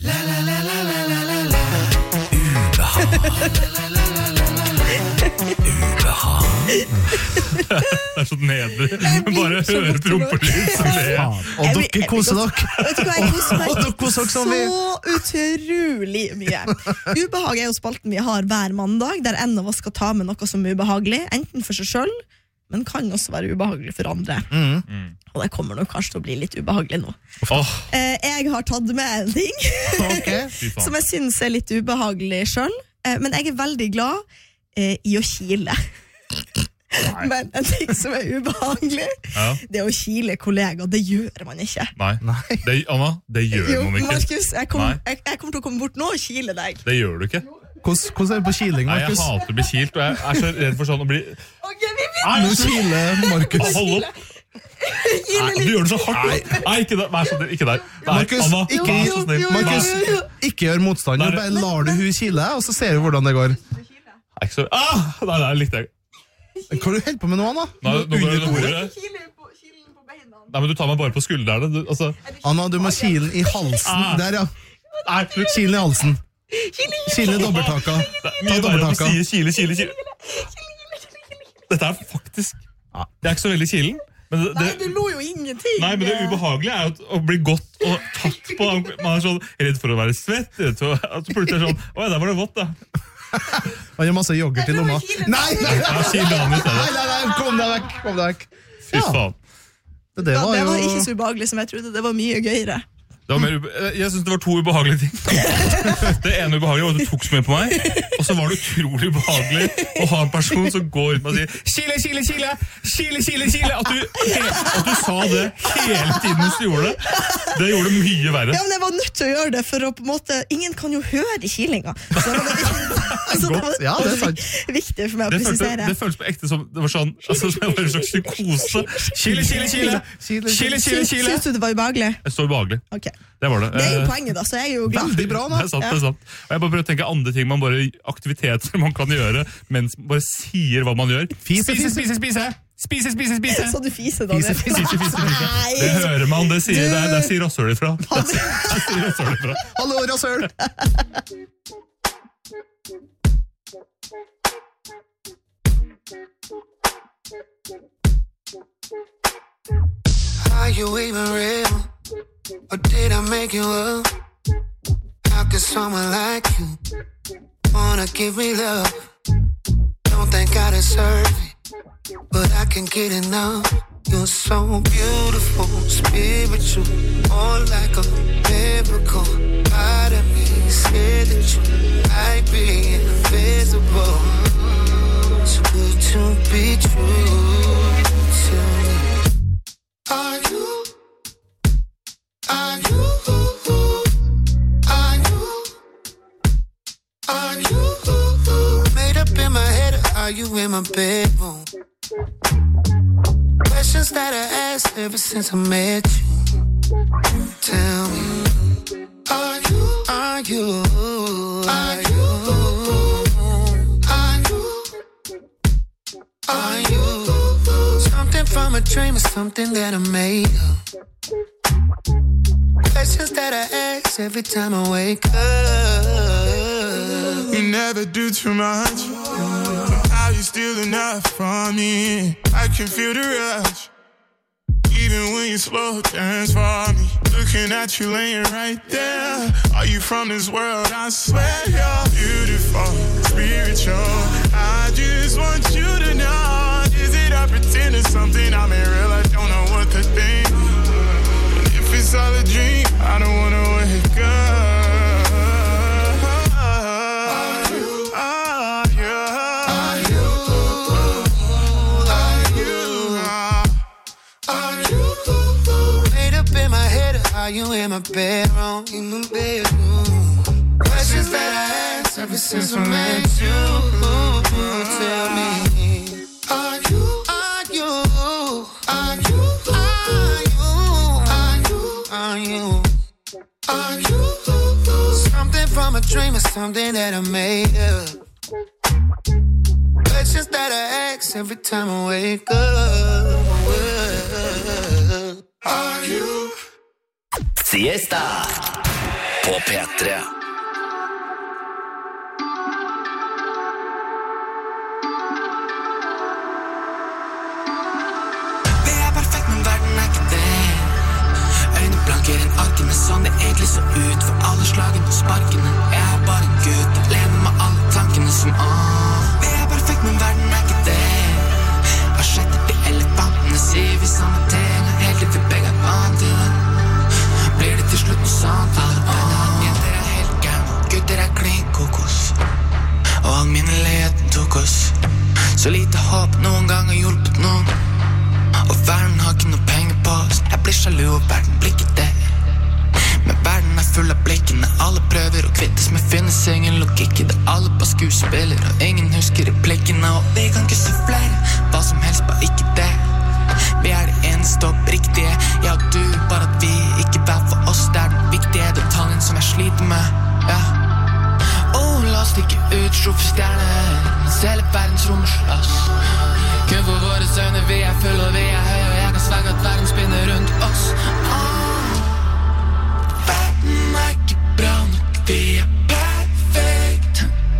Det er så nedrig. Bare høre prompelyd. Og dere koser dere. Vet du hva, jeg koser meg Og dere koser dere som vi. så utrolig mye. Ubehag er jo spalten vi har hver mandag, der en av oss skal ta med noe som er ubehagelig, enten for seg selv, men kan også være ubehagelig for andre. Mm. Og det kommer nok kanskje til å bli litt ubehagelig nå. Oh. Eh, jeg har tatt med en ting Okay. som jeg synes er litt ubehagelig selv, eh, men jeg er veldig glad eh, i å kile. Men en ting som er ubehagelig, Ja. det er å kile kollegaer. Det gjør man ikke. Nei, det, Anna, det gjør Jo, man ikke. Markus, jeg, kom, Nei. jeg, jeg kommer til å komme bort nå og kile deg. Det gjør du ikke. Hvordan, hvordan er det på kiling, Nei, jeg Markus? hater å bli kilt, og jeg er så redd for sånn å bli... Nå kiler Markus. Hold opp. Nei, du gjør det så hardt. Nei, Nei ikke der. Vær så snill, ikke der. Nei, Markus, Anna, ikke, vær så snill. Markus, Nei. ikke gjør motstand. Nei. Bare lar du hun kile, og så ser du hvordan det går. Nei, ikke så... Ah, nei, nei, likte jeg. Hva har du holdt på med nå, Anna? Nei, nå går det Under bordet. ordet. Nei, men du tar meg bare på skuldrene. Du, altså... Anna, du må kile i halsen. Ah. Der, ja. Nei, slutt. Kile i halsen. Kile i dobbelttaka. Det er Ta mye verre å dobbelttaka. si kile, kile, kile. Dette er faktisk... Det er ikke så veldig kilen. Men det, Nei, det, du lo jo ingenting. nei, men det ubehagelige er jo at- å bli godt og tatt på. Man er sånn redd for å være svett. Redd for at du plutselig er sånn, åja, der var det vått da. Han har masse yoghurt i lomma. Nei, nei, Ja, kile han i nei, stedet. nei, nei, kom deg vekk, kom deg vekk. Fy faen. Det Ja, var det var jo... ikke så ubehagelig som jeg trodde. Det var mye gøyere. Det var mer ube jeg synes det var to ubehagelige ting. Det ene ubehagelige var at du tok så mye på meg, og så var det utrolig ubehagelig å ha en person som går ut og sier Kile, kile, kile, kile, kile, kile. At du, at du sa det hele tiden mens du gjorde det. Det gjorde det mye verre. Ja, men jeg var nødt til å gjøre det, for å på en måte ingen kan jo høre kilinga. Så det var, så det var Ja, det er sant. viktig for meg å Det, følte, presisere. det føles på ekte som det var sånn, altså, som en slags psykose. Kile, kile, kile. Kile, kile, kile. Syns du det var ubehagelig? Det står ubehagelig. Ok. Det var det. Det er jo Eh, poenget, da, så jeg er jo glad. Veldig bra, Det Anna. er sant, det er sant. Og jeg bare prøver å tenke andre ting man bare, aktiviteter man kan gjøre, mens man bare sier hva man gjør. Fise, Spise, fise. spise, spise! Spise, spise, spise! Så du fiser, Daniel. Fise, fise, Fise, fise, fise. Nei. Det hører man, det sier, Du- det, er- det sier rasshøl ifra. Det sier rasshøl ifra. Hallo, rasøl. Are you even real? Or did I make you up? How could someone like you wanna give me love? Don't think I deserve it, but I can get enough. You're so beautiful, spiritual, more like a miracle. Part of me said that you might be invisible. Too good to be true. Tell me, are you? Are you? Are you? Are you? Made up in my head, or are you in my bedroom? Questions that I asked ever since I met you. Tell me, are you? Are you? Are you? Are you? Are you? Something from a dream or something that I made up. Questions that I ask every time I wake up. You never do too much, but how you steal enough from me? I can feel the rush, even when you slow dance for me. Looking at you laying right there. Are you from this world? I swear you're beautiful, spiritual. I just want you to know. Is it I pretend it's something I'm in real? I don't know what to think. But if it's all a dream, I don't wanna wake up. Are you in my bedroom? In my bedroom. Questions that I ask ever since I met you. Tell me, are you? Are you? Are you? Are you? Are you? Are you? Something from a dream or something that I made up. questions that I ask every time I wake up. Are you? Siesta på P tre. Vi er perfekt, men verden er ikke det. Øyne blanker enn arkene, sånn det egentlig så ut. For alle slagene og sparkene. Jeg er bare en gutt, lener med alle tankene som ah. Vi er perfekt, men verden er ikke det. Hva skjedde de elefantene? Sier vi samme ting, helt til vi begge er vant til det. Blir det til slutt noe sant? Alle bønner, jenter er helt gærne, gutter er klink kokos. Og all minneligheten tok oss. Så lite håp noen gang har hjulpet noen. Og verden har ikke noe penger på oss. Jeg blir sjalu og verden blir ikke det. Men verden er full av blikkene. Alle prøver å kvittes, men finnes ingen logikk i det. Alle bare skuespiller, og ingen husker replikkene. Og vi kan ikke sufflere hva som helst, bare ikke det. Vi er det eneste oppriktige. Jeg og du, bare at vi ikke hver for oss. Det er den viktige detaljen som jeg sliter med. Ja. Oh, la oss stikke ut, slå for stjerner. Mens hele verdensrommet slåss. Kun for våre sønner, vi er full og vi er høy. Og jeg kan sverge at verden spinner rundt oss. Ah. Verden er ikke bra nok, vi er perfekt.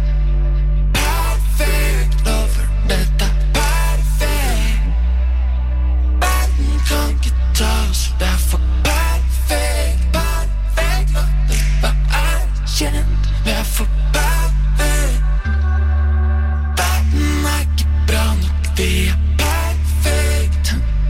Perfekt, lover dette er perfekt. Verden kan ikke ta oss, derfor perfekt. Perfekt, lover dette er kjent. Vi er for perfekt. Verden er ikke bra nok, vi er perfekt.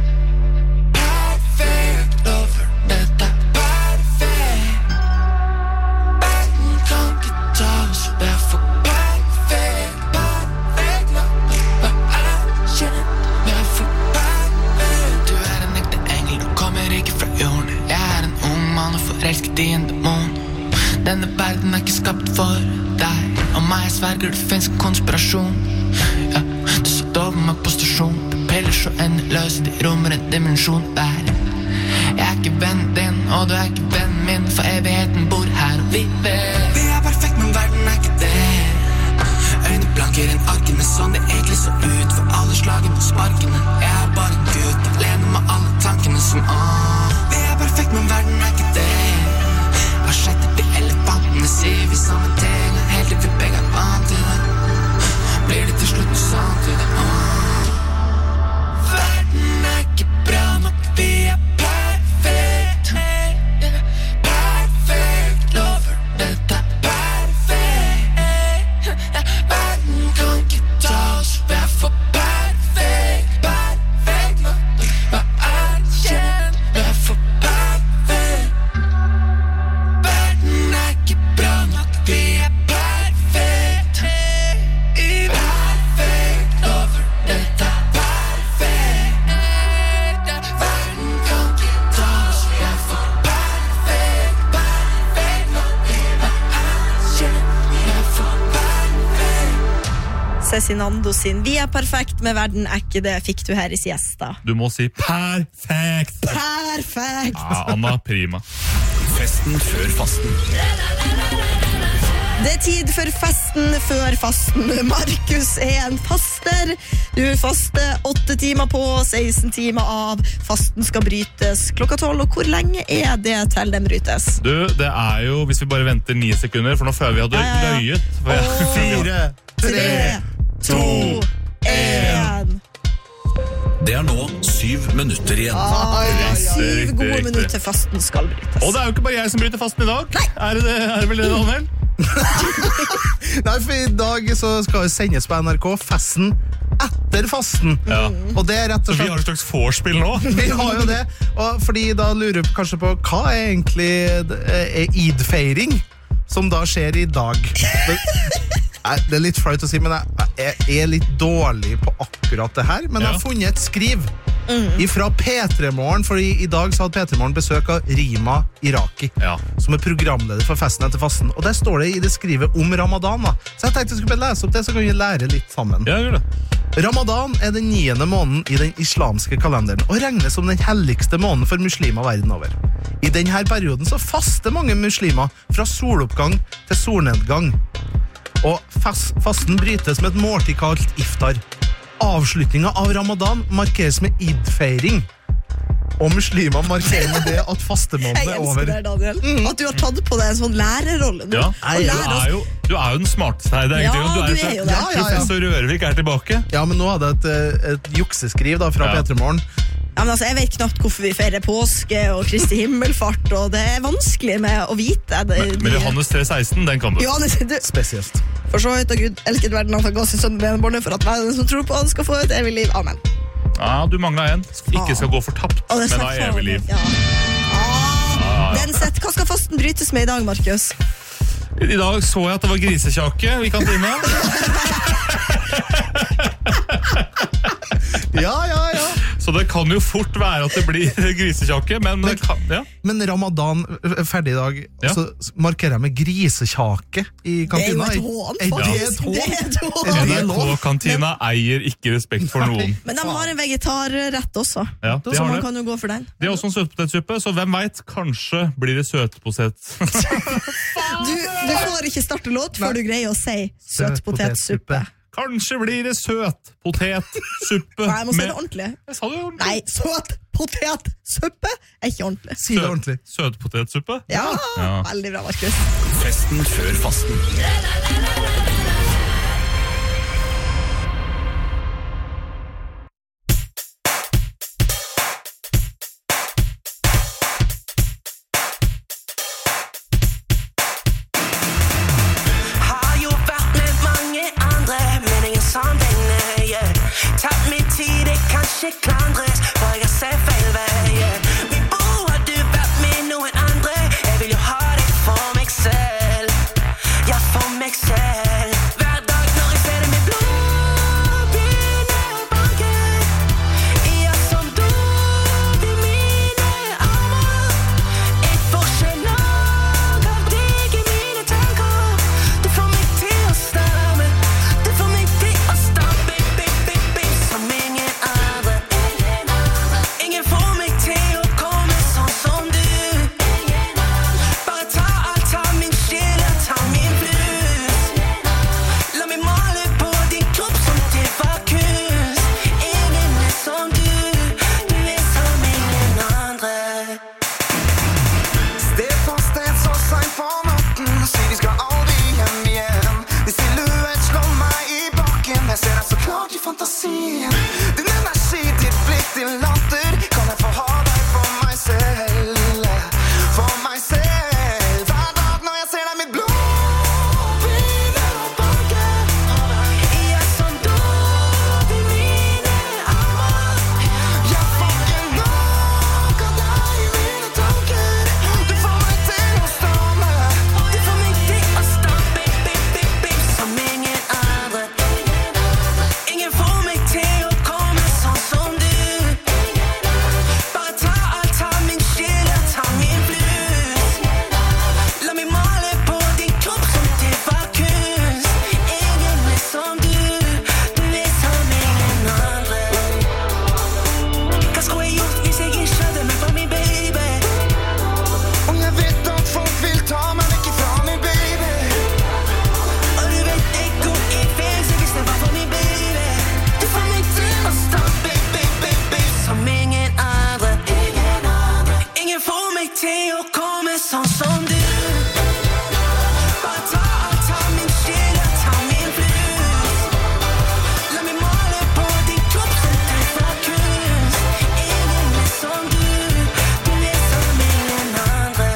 Perfekt, lover dette er perfekt. Verden kan ikke ta oss, vi er for perfekt. Perfekt, lover dette er kjent. Vi er for perfekt. Du er en ekte engel, du kommer ikke fra jorden. Jeg er en ung mann og forelsket i en demon. Denne verden er ikke skapt for deg og meg, jeg sverger det finnes en konspirasjon. Ja, du satt over meg på stasjon. Pupiller så endeløse, de rommer en dimensjon hver. Jeg er ikke vennen din, og du er ikke vennen min. For evigheten bor her, og vi vet. Vi er perfekt, men verden er ikke det. Øyne blanker enn arkene, sånn det egentlig så ut. For alle slagene og sparkene. Jeg er bare en gutt, lener med alle tankene som ah. Vi er perfekt, men verden er ikke det. Hva skjedde de elefantene? Sier vi samme ting, helt til vi begge er vant til det. Blir det til slutt noe sant til det ah. Verden er ikke bra nok, vi er perfekt. Perfekt, lover dette er perfekt. Verden kan ikke ta oss, vi er for perfekt. Perfekt, lover dette er kjent. Vi er for perfekt. Verden er ikke bra nok, vi er perfekt. Perfekt, lover dette er perfekt. Verden kan ikke ta oss, vi er for perfekt. Perfekt, lover dette er kjent. Vi er for perfekt. Cezinando sin Vi er perfekt, med verden er ikke det, fikk du her i siesta. Du må si perfekt. Perfekt! Ja, Anna, prima. Festen før fasten. Det er tid for festen før fasten. Markus er en faster. Du faster åtte timer på, seksten timer av. Fasten skal brytes klokka tolv, og hvor lenge er det til den brytes? Du, det er jo, hvis vi bare venter ni sekunder, for nå føler vi hadde Ja, ja, ja. løyet. For jeg- Fire, Tre, to, en. Det er nå syv minutter igjen. Ah, syv riktig, gode riktig. minutter til fasten skal brytes. Og det er jo ikke bare jeg som bryter fasten i dag. Er det, er det vel det, Daniel? Nei, for i dag så skal det sendes på N R K festen etter fasten. Ja. Og det er rett og Så vi slett har et slags vorspiel nå. Vi har jo det, og fordi da lurer du kanskje på hva er egentlig eh, Eid-feiring som da skjer i dag. Det, nei, det er litt flaut å si, men jeg, jeg er litt dårlig på akkurat det her, men jeg har Ja. funnet et skriv ifra P tre Morgen, fordi i dag så hadde P tre Morgen besøk av Rima Iraki, Ja. som er programleder for festen etter fasten, og der står det i det skrivet om Ramadan da. Så jeg tenkte jeg skulle bare lese opp det, så kan vi lære litt sammen. Ja, gjør det. Ramadan er den niende måneden i den islamske kalenderen og regnes som den helligste måneden for muslimer verden over. I denne perioden så faster mange muslimer fra soloppgang til solnedgang. Og fas, fasten brytes med et måltid kalt iftar. Avslutningen av Ramadan markeres med id-feiring. Og muslimer markerer med det at fastemåneden Jeg er elsker over. det, Daniel. At du har tatt på deg en sånn lærerrolle nå. Ja, Og du lærer oss- er, jo, du er jo den smarteste her. Det er Ja, egentlig, du er så- jo det. Ja, ja, ja. Professor Rørvik er tilbake. Ja, men nå hadde jeg et, eh, et jukseskriv da, fra Ja. P tre Morgen. Ja, men altså, jeg vet knapt hvorfor vi feirer påske og Kristi himmelfart, og det er vanskelig med å vite. Det, Men Johannes tre seksten, den kan du. Johannes, du, Spesielt. for så høyt av Gud, elsket verden at han ga sin sønn benbåndet for at hver den som tror på han skal få et evig liv. Amen. Ja, du mangler en. Ikke skal gå fortapt, Å, det er men ha så evig liv. Ja. Ah, den sett. Hva skal fasten brytes med i dag, Markus? I dag så jeg at det var grisekjake i kantina. Ja, ja, ja. Så det kan jo fort være at det blir grisekjake, men det kan, ja. Men Ramadan er ferdig i dag, Ja. så markerer jeg med grisekjake i kantina. Det er jo et hån, Er det faktisk. et hån? Det er et hån. Er det lov? N R K-kantina eier ikke respekt for noen. Men de har en vegetarrett også, Ja, de så har man det. kan jo gå for den. De har også en søtpotetsuppe, så hvem vet, kanskje blir det søtpotet. Du, du får ikke starte låt før du greier å si søtpotetsuppe. Kanskje blir det søtpotetsuppe. Nei, jeg må si det med- ordentlig. Jeg sa det jo ordentlig. Nei, søtpotetsuppe er ikke ordentlig. Si det ordentlig. Søtpotetsuppe? Ja, Ja. veldig bra, Markus. Festen før fasten. Har jo vært med mange andre, men ingen som denne, yeah. Tatt min tid, det kan ikke klandres, for jeg har sett feil vei, yeah. Min bror, har du vært med noen andre? Jeg vil jo ha det for meg selv. Ja, for meg selv. Hver dag når jeg ser det med blod, begynner å banke. Ja, som dop i mine armer. Jeg får ikke nok av deg i mine tanker. Du får meg til å stamme. Du får meg til å stamme, baby, baby, som ingen andre. Ingen får meg til å komme sånn som du. Bare ta alt, ta min sjel, og ta min blues. La meg male på din kropp som det var kunst. Ingen er som du, du er som ingen andre. Sted for sted, så sein på natten. Sier de skal aldri hjem igjen. Din silhuett slår meg i bakken. Jeg ser deg så klart i fantasien. Din energi, ditt blikk, din latter. Kan jeg få ha deg for meg selv? For meg selv. Hver dag når jeg ser deg, mitt blod begynner å banke. Jeg er som dop i mine armer. Jeg får ikke nok av deg i mine tanker. Du får meg til å stamme. Du får meg til å stamme, baby, baby, som ingen andre. Ingen får meg til å komme sånn som du. Bare ta alt, ta min sjel, og ta min blues. La meg male på din kropp som det var kunst. Ingen er som du, du er som ingen andre. Hva skulle jeg gjort hvis jeg ikke hadde meg for min baby? Og jeg vet at folk vil ta meg vekk ifra min baby. Og du vet jeg går i fengsel hvis det var for min baby. Du får meg til å stappe, baby, baby, som ingen andre. Ingen får meg til å komme sånn som du. Bare ta alt, ta min sjel, og ta min blues. La meg male på din kropp som det var kunst. Ingen er som du, du er som ingen andre.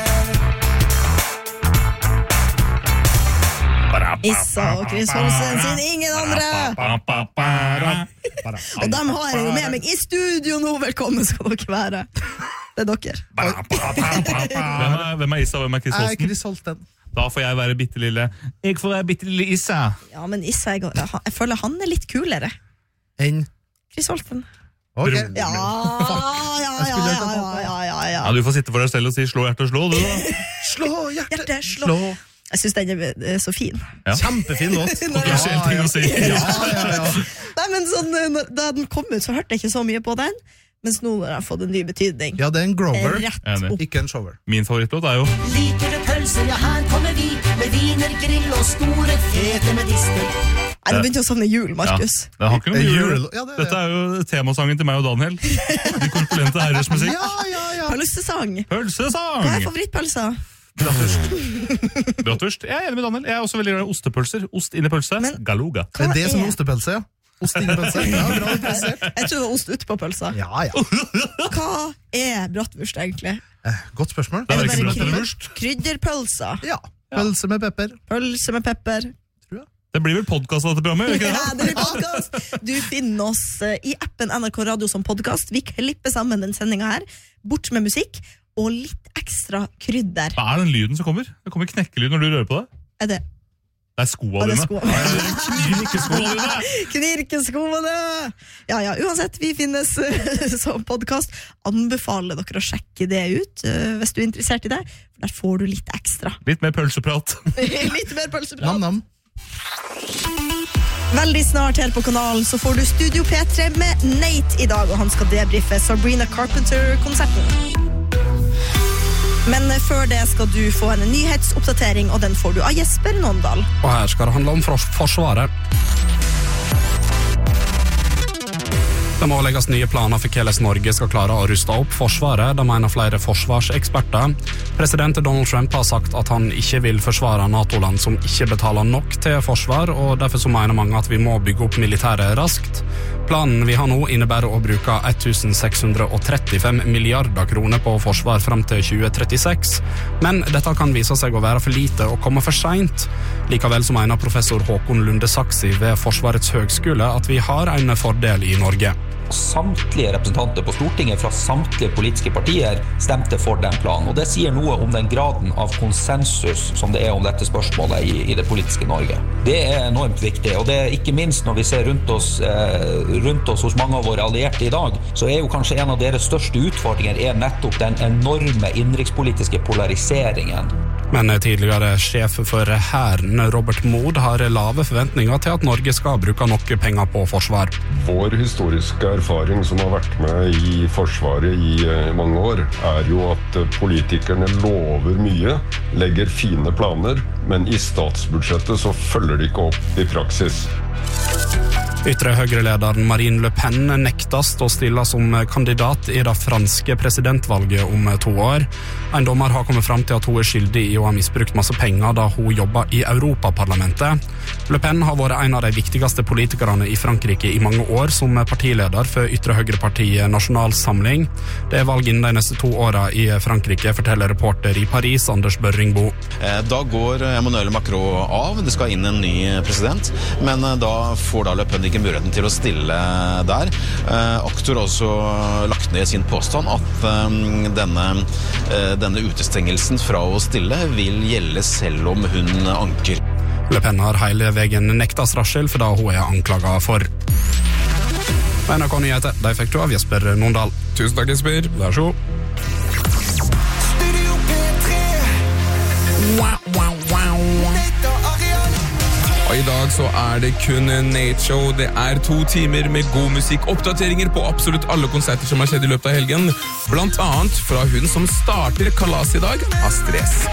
Issa og Chris Holsen sin ingen andre. Og dem har jeg jo med meg i studio nå. Velkommen skal dere være. Det er dere. Hvem er, hvem er Issa, og hvem er Chris Jeg er Holsten? Chris Holsten. Da får jeg være bittelille. Jeg får være bittelille Issa. Ja, men Issa, jeg, jeg føler han er litt kulere. En. Chris Holsten. Ok. Ja, ja, ja, ja, ja, ja, ja, ja. Ja, du får sitte for deg selv og si slå hjertet, slå, du da. Slå hjertet. Hjerte, slå. Jeg synes den er eh, så fin. Ja. Kjempefin låt. Kontroversiell ting å si. Ja, ja, ja. Nei, men sånn, eh, når- da den kom ut, så hørte jeg ikke så mye på den. Mens nå har jeg fått en ny betydning. Ja, det er en grower, Rett Enig. opp. ikke en shower. Min favorittlåt er jo Liker du pølse? pølser, ja her kommer vi med viner, grill og store fete medister. Nei, du begynte å savne jul, Markus. Ja, det har ikke noe jul. Jul, ja, det er- Dette er jo temasangen til meg og Daniel. De korpulente herrers musikk. Ja, ja, ja. Pølsesang. Pølsesang! Hva er favorittpølsa? Bratwurst. Bratwurst. Jeg er enig med Daniel. Jeg er også veldig glad i ostepølser. Ost inn i pølse. Galuga. Det er det som er- er ostepølse, ja. Ost inn i pølse. Ja, bra interessert. Jeg tror det var ost ut på pølsa. Ja, ja. Hva er bratwurst egentlig? Eh, Godt spørsmål. Det er det ikke bare bratwurst. krydder- Krydderpølsa. Ja. Pølse med pepper. Pølse med pepper. Det blir vel podcast av dette programmet, ikke Ja, det? det blir podcast. Du finner oss eh, i appen N R K Radio som podcast. Vi klipper sammen den sendinga her. Bort med musikk og litt ekstra krydder. Hva er den lyden som kommer? Det kommer knekkelyd når du rører på det. Er det Det er skoene Ja, det er dine. skoene. Nei, det er knirkeskoene dine. knirkeskoene? Ja, ja, uansett, vi finnes eh, som podcast. Anbefaler dere å sjekke det ut eh, hvis du er interessert i det. For der får du litt ekstra. Litt mer pølseprat. Litt mer pølseprat. Nam-nam. Veldig snart her på kanalen så får du Studio P tre med Nate i dag, og han skal debriefe Sabrina Carpenter-konserten. Men før det skal du få en nyhetsoppdatering, og den får du av Jesper Nåndal. Og her skal det handle om fors- Forsvaret. Det må legges nye planer for hvordan Norge skal klare å ruste opp Forsvaret, det mener flere forsvarseksperter. President Donald Trump har sagt at han ikke vil forsvare NATO-land som ikke betaler nok til forsvar, og derfor så mener mange at vi må bygge opp militæret raskt. Planen vi har nå innebærer å bruke seks hundre trettifem milliarder kroner på forsvar frem til tjue trettiseks, men dette kan vise seg å være for lite og komme for sent. Likevel så mener professor Håkon Lunde Saksi ved Forsvarets høgskole at vi har en fordel i Norge. Samtlige representanter på Stortinget fra samtlige politiske partier stemte for den planen, og det sier noe om den graden av konsensus som det er om dette spørsmålet i, i det politiske Norge. Det er enormt viktig, og det er ikke minst når vi ser rundt oss, eh, rundt oss hos mange av våre allierte i dag, så er jo kanskje en av deres største utfordringer er nettopp den enorme innenrikspolitiske polariseringen. Men tidligere sjef for Hæren, Robert Mood, har lave forventninger til at Norge skal bruke nok penger på forsvar. Vår historiske erfaring som har vært med i Forsvaret i eh, mange år, er jo at eh, politikerne lover mye, legger fine planer, men i statsbudsjettet så følger de ikke opp i praksis. Ytre høyrelederen Marine Le Pen nektast å stille som kandidat i det franske presidentvalget om to år. En dommer har kommet frem til at hun er skyldig i å ha misbrukt masse penger da hun jobber i Europaparlamentet. Le Pen har vært en av de viktigste politikerne i Frankrike i mange år som partileder for ytre høyrepartiet Nasjonal Samling. Det er valg innen de neste to årene i Frankrike, forteller reporter i Paris, Anders Børringbo. Da går Emmanuel Macron av, det skal inn en ny president, men da får da Le Pen ikke muligheten til å stille der. Aktor har også lagt ned sin påstand at denne, denne utestengelsen fra å stille vil gjelde selv om hun anker. Le Pen har hele veien nekta straffskyld for det hun er anklaget for. N R K Nyheter, de fikk du av Jesper Nåndal. Tusen takk, Jesper. Vær så god. Studio P tre. Wow, wow, wow. Nate og Ariel. Og i dag så er det kun Nate Show. Det er to timer med god musikk. Oppdateringer på absolutt alle konserter som har skjedd i løpet av helgen. Blant annet fra hun som starter kalas i dag, Astrid S.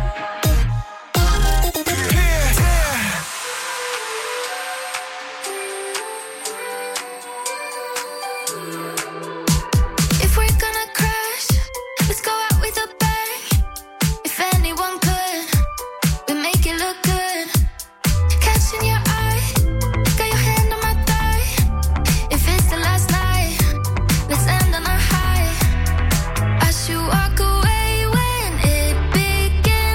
If we're gonna crash, let's go out with a bang. If anyone could, we make it look good. Catching your eye, got your hand on my thigh. If it's the last night, let's end on a high. I should walk away when it begins.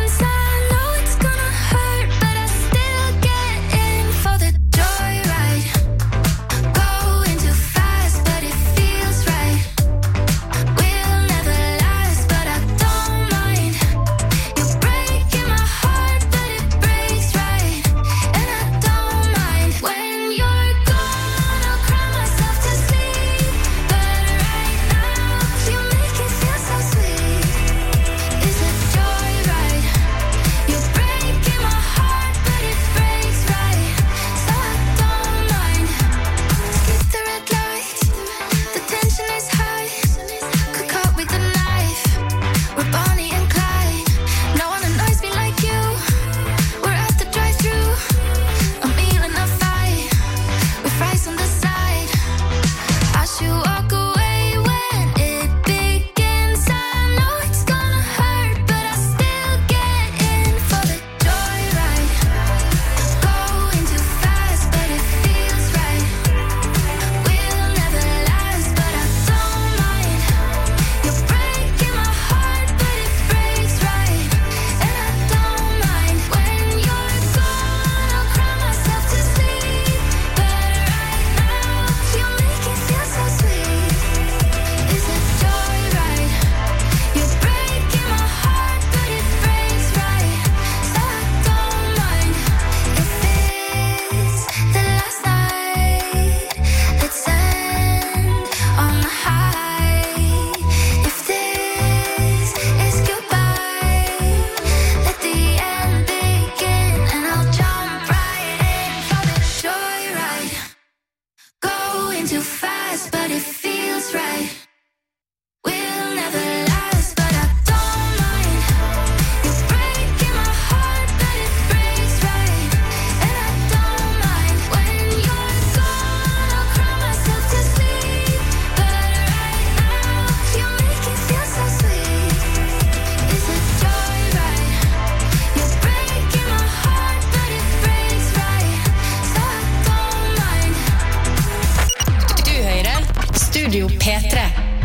Studio P tre.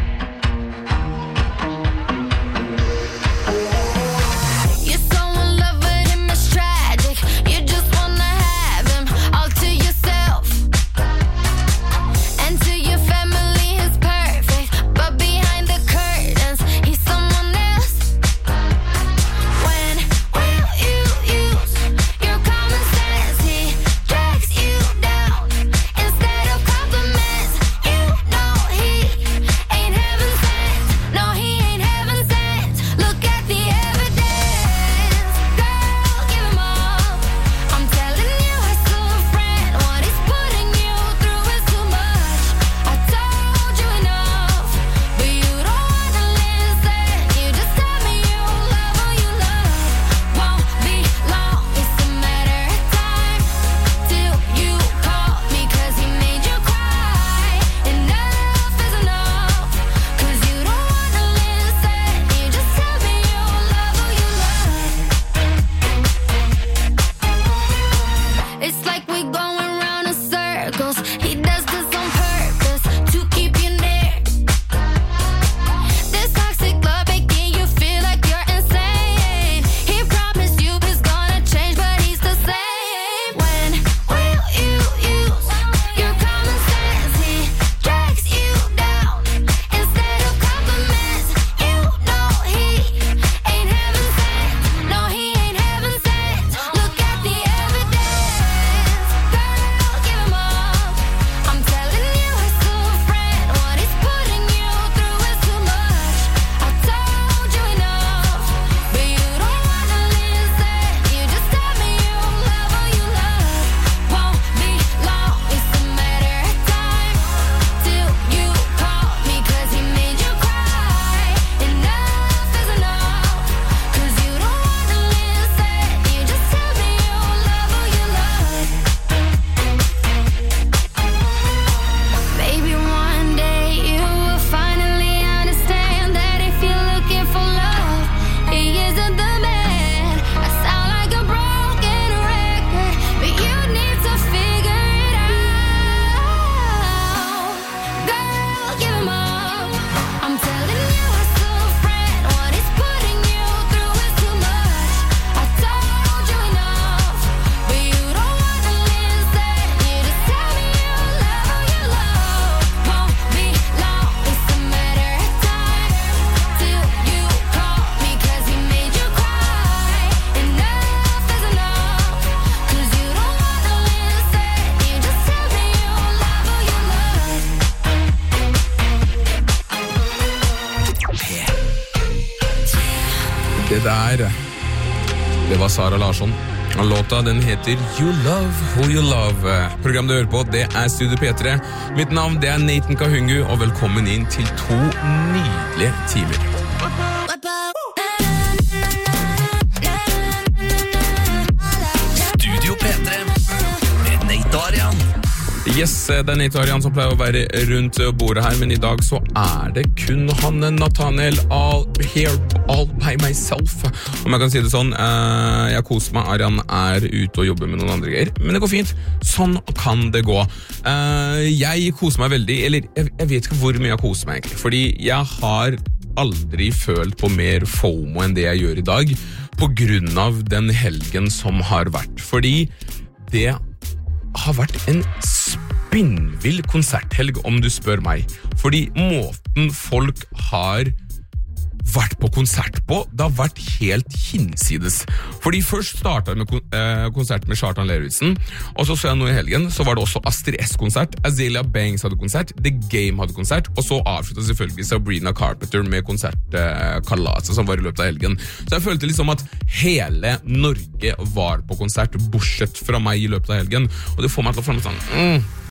Det der, det var Sara Larsson. Og låta den heter You Love Who You Love. Programmet du hører på, det er Studio P tre. Mitt navn, det er Nathan Kahungu, og velkommen inn til to nydelige timer. Studio P tre med Nate Arian. Yes, det er Nate Arian som pleier å være rundt bordet her, men i dag så er det kun han, Nathaniel, all here, all by myself. Om jeg kan si det sånn, eh, jeg koser meg, Arian er ute og jobber med noen andre greier, men det går fint. Sånn kan det gå. Eh, jeg koser meg veldig, eller jeg, jeg vet ikke hvor mye jeg koser meg egentlig, fordi jeg har aldri følt på mer FOMO enn det jeg gjør i dag, på grunn av den helgen som har vært. Fordi det har vært en spinnvill konserthelg, om du spør meg. Fordi måten folk har vært på konsert på, det har vært helt hinsides. Fordi først startet jeg med kon eh, konsert med Kjartan Lervitsen, og så så jeg noe i helgen, så var det også Astrid S-konsert, Azealia Banks hadde konsert, The Game hadde konsert, og så avsluttet selvfølgelig Sabrina Carpenter med konsertkalaset eh, som var i løpet av helgen. Så jeg følte liksom at hele Norge var på konsert, bortsett fra meg i løpet av helgen, og det får meg til å føle meg sånn, mm,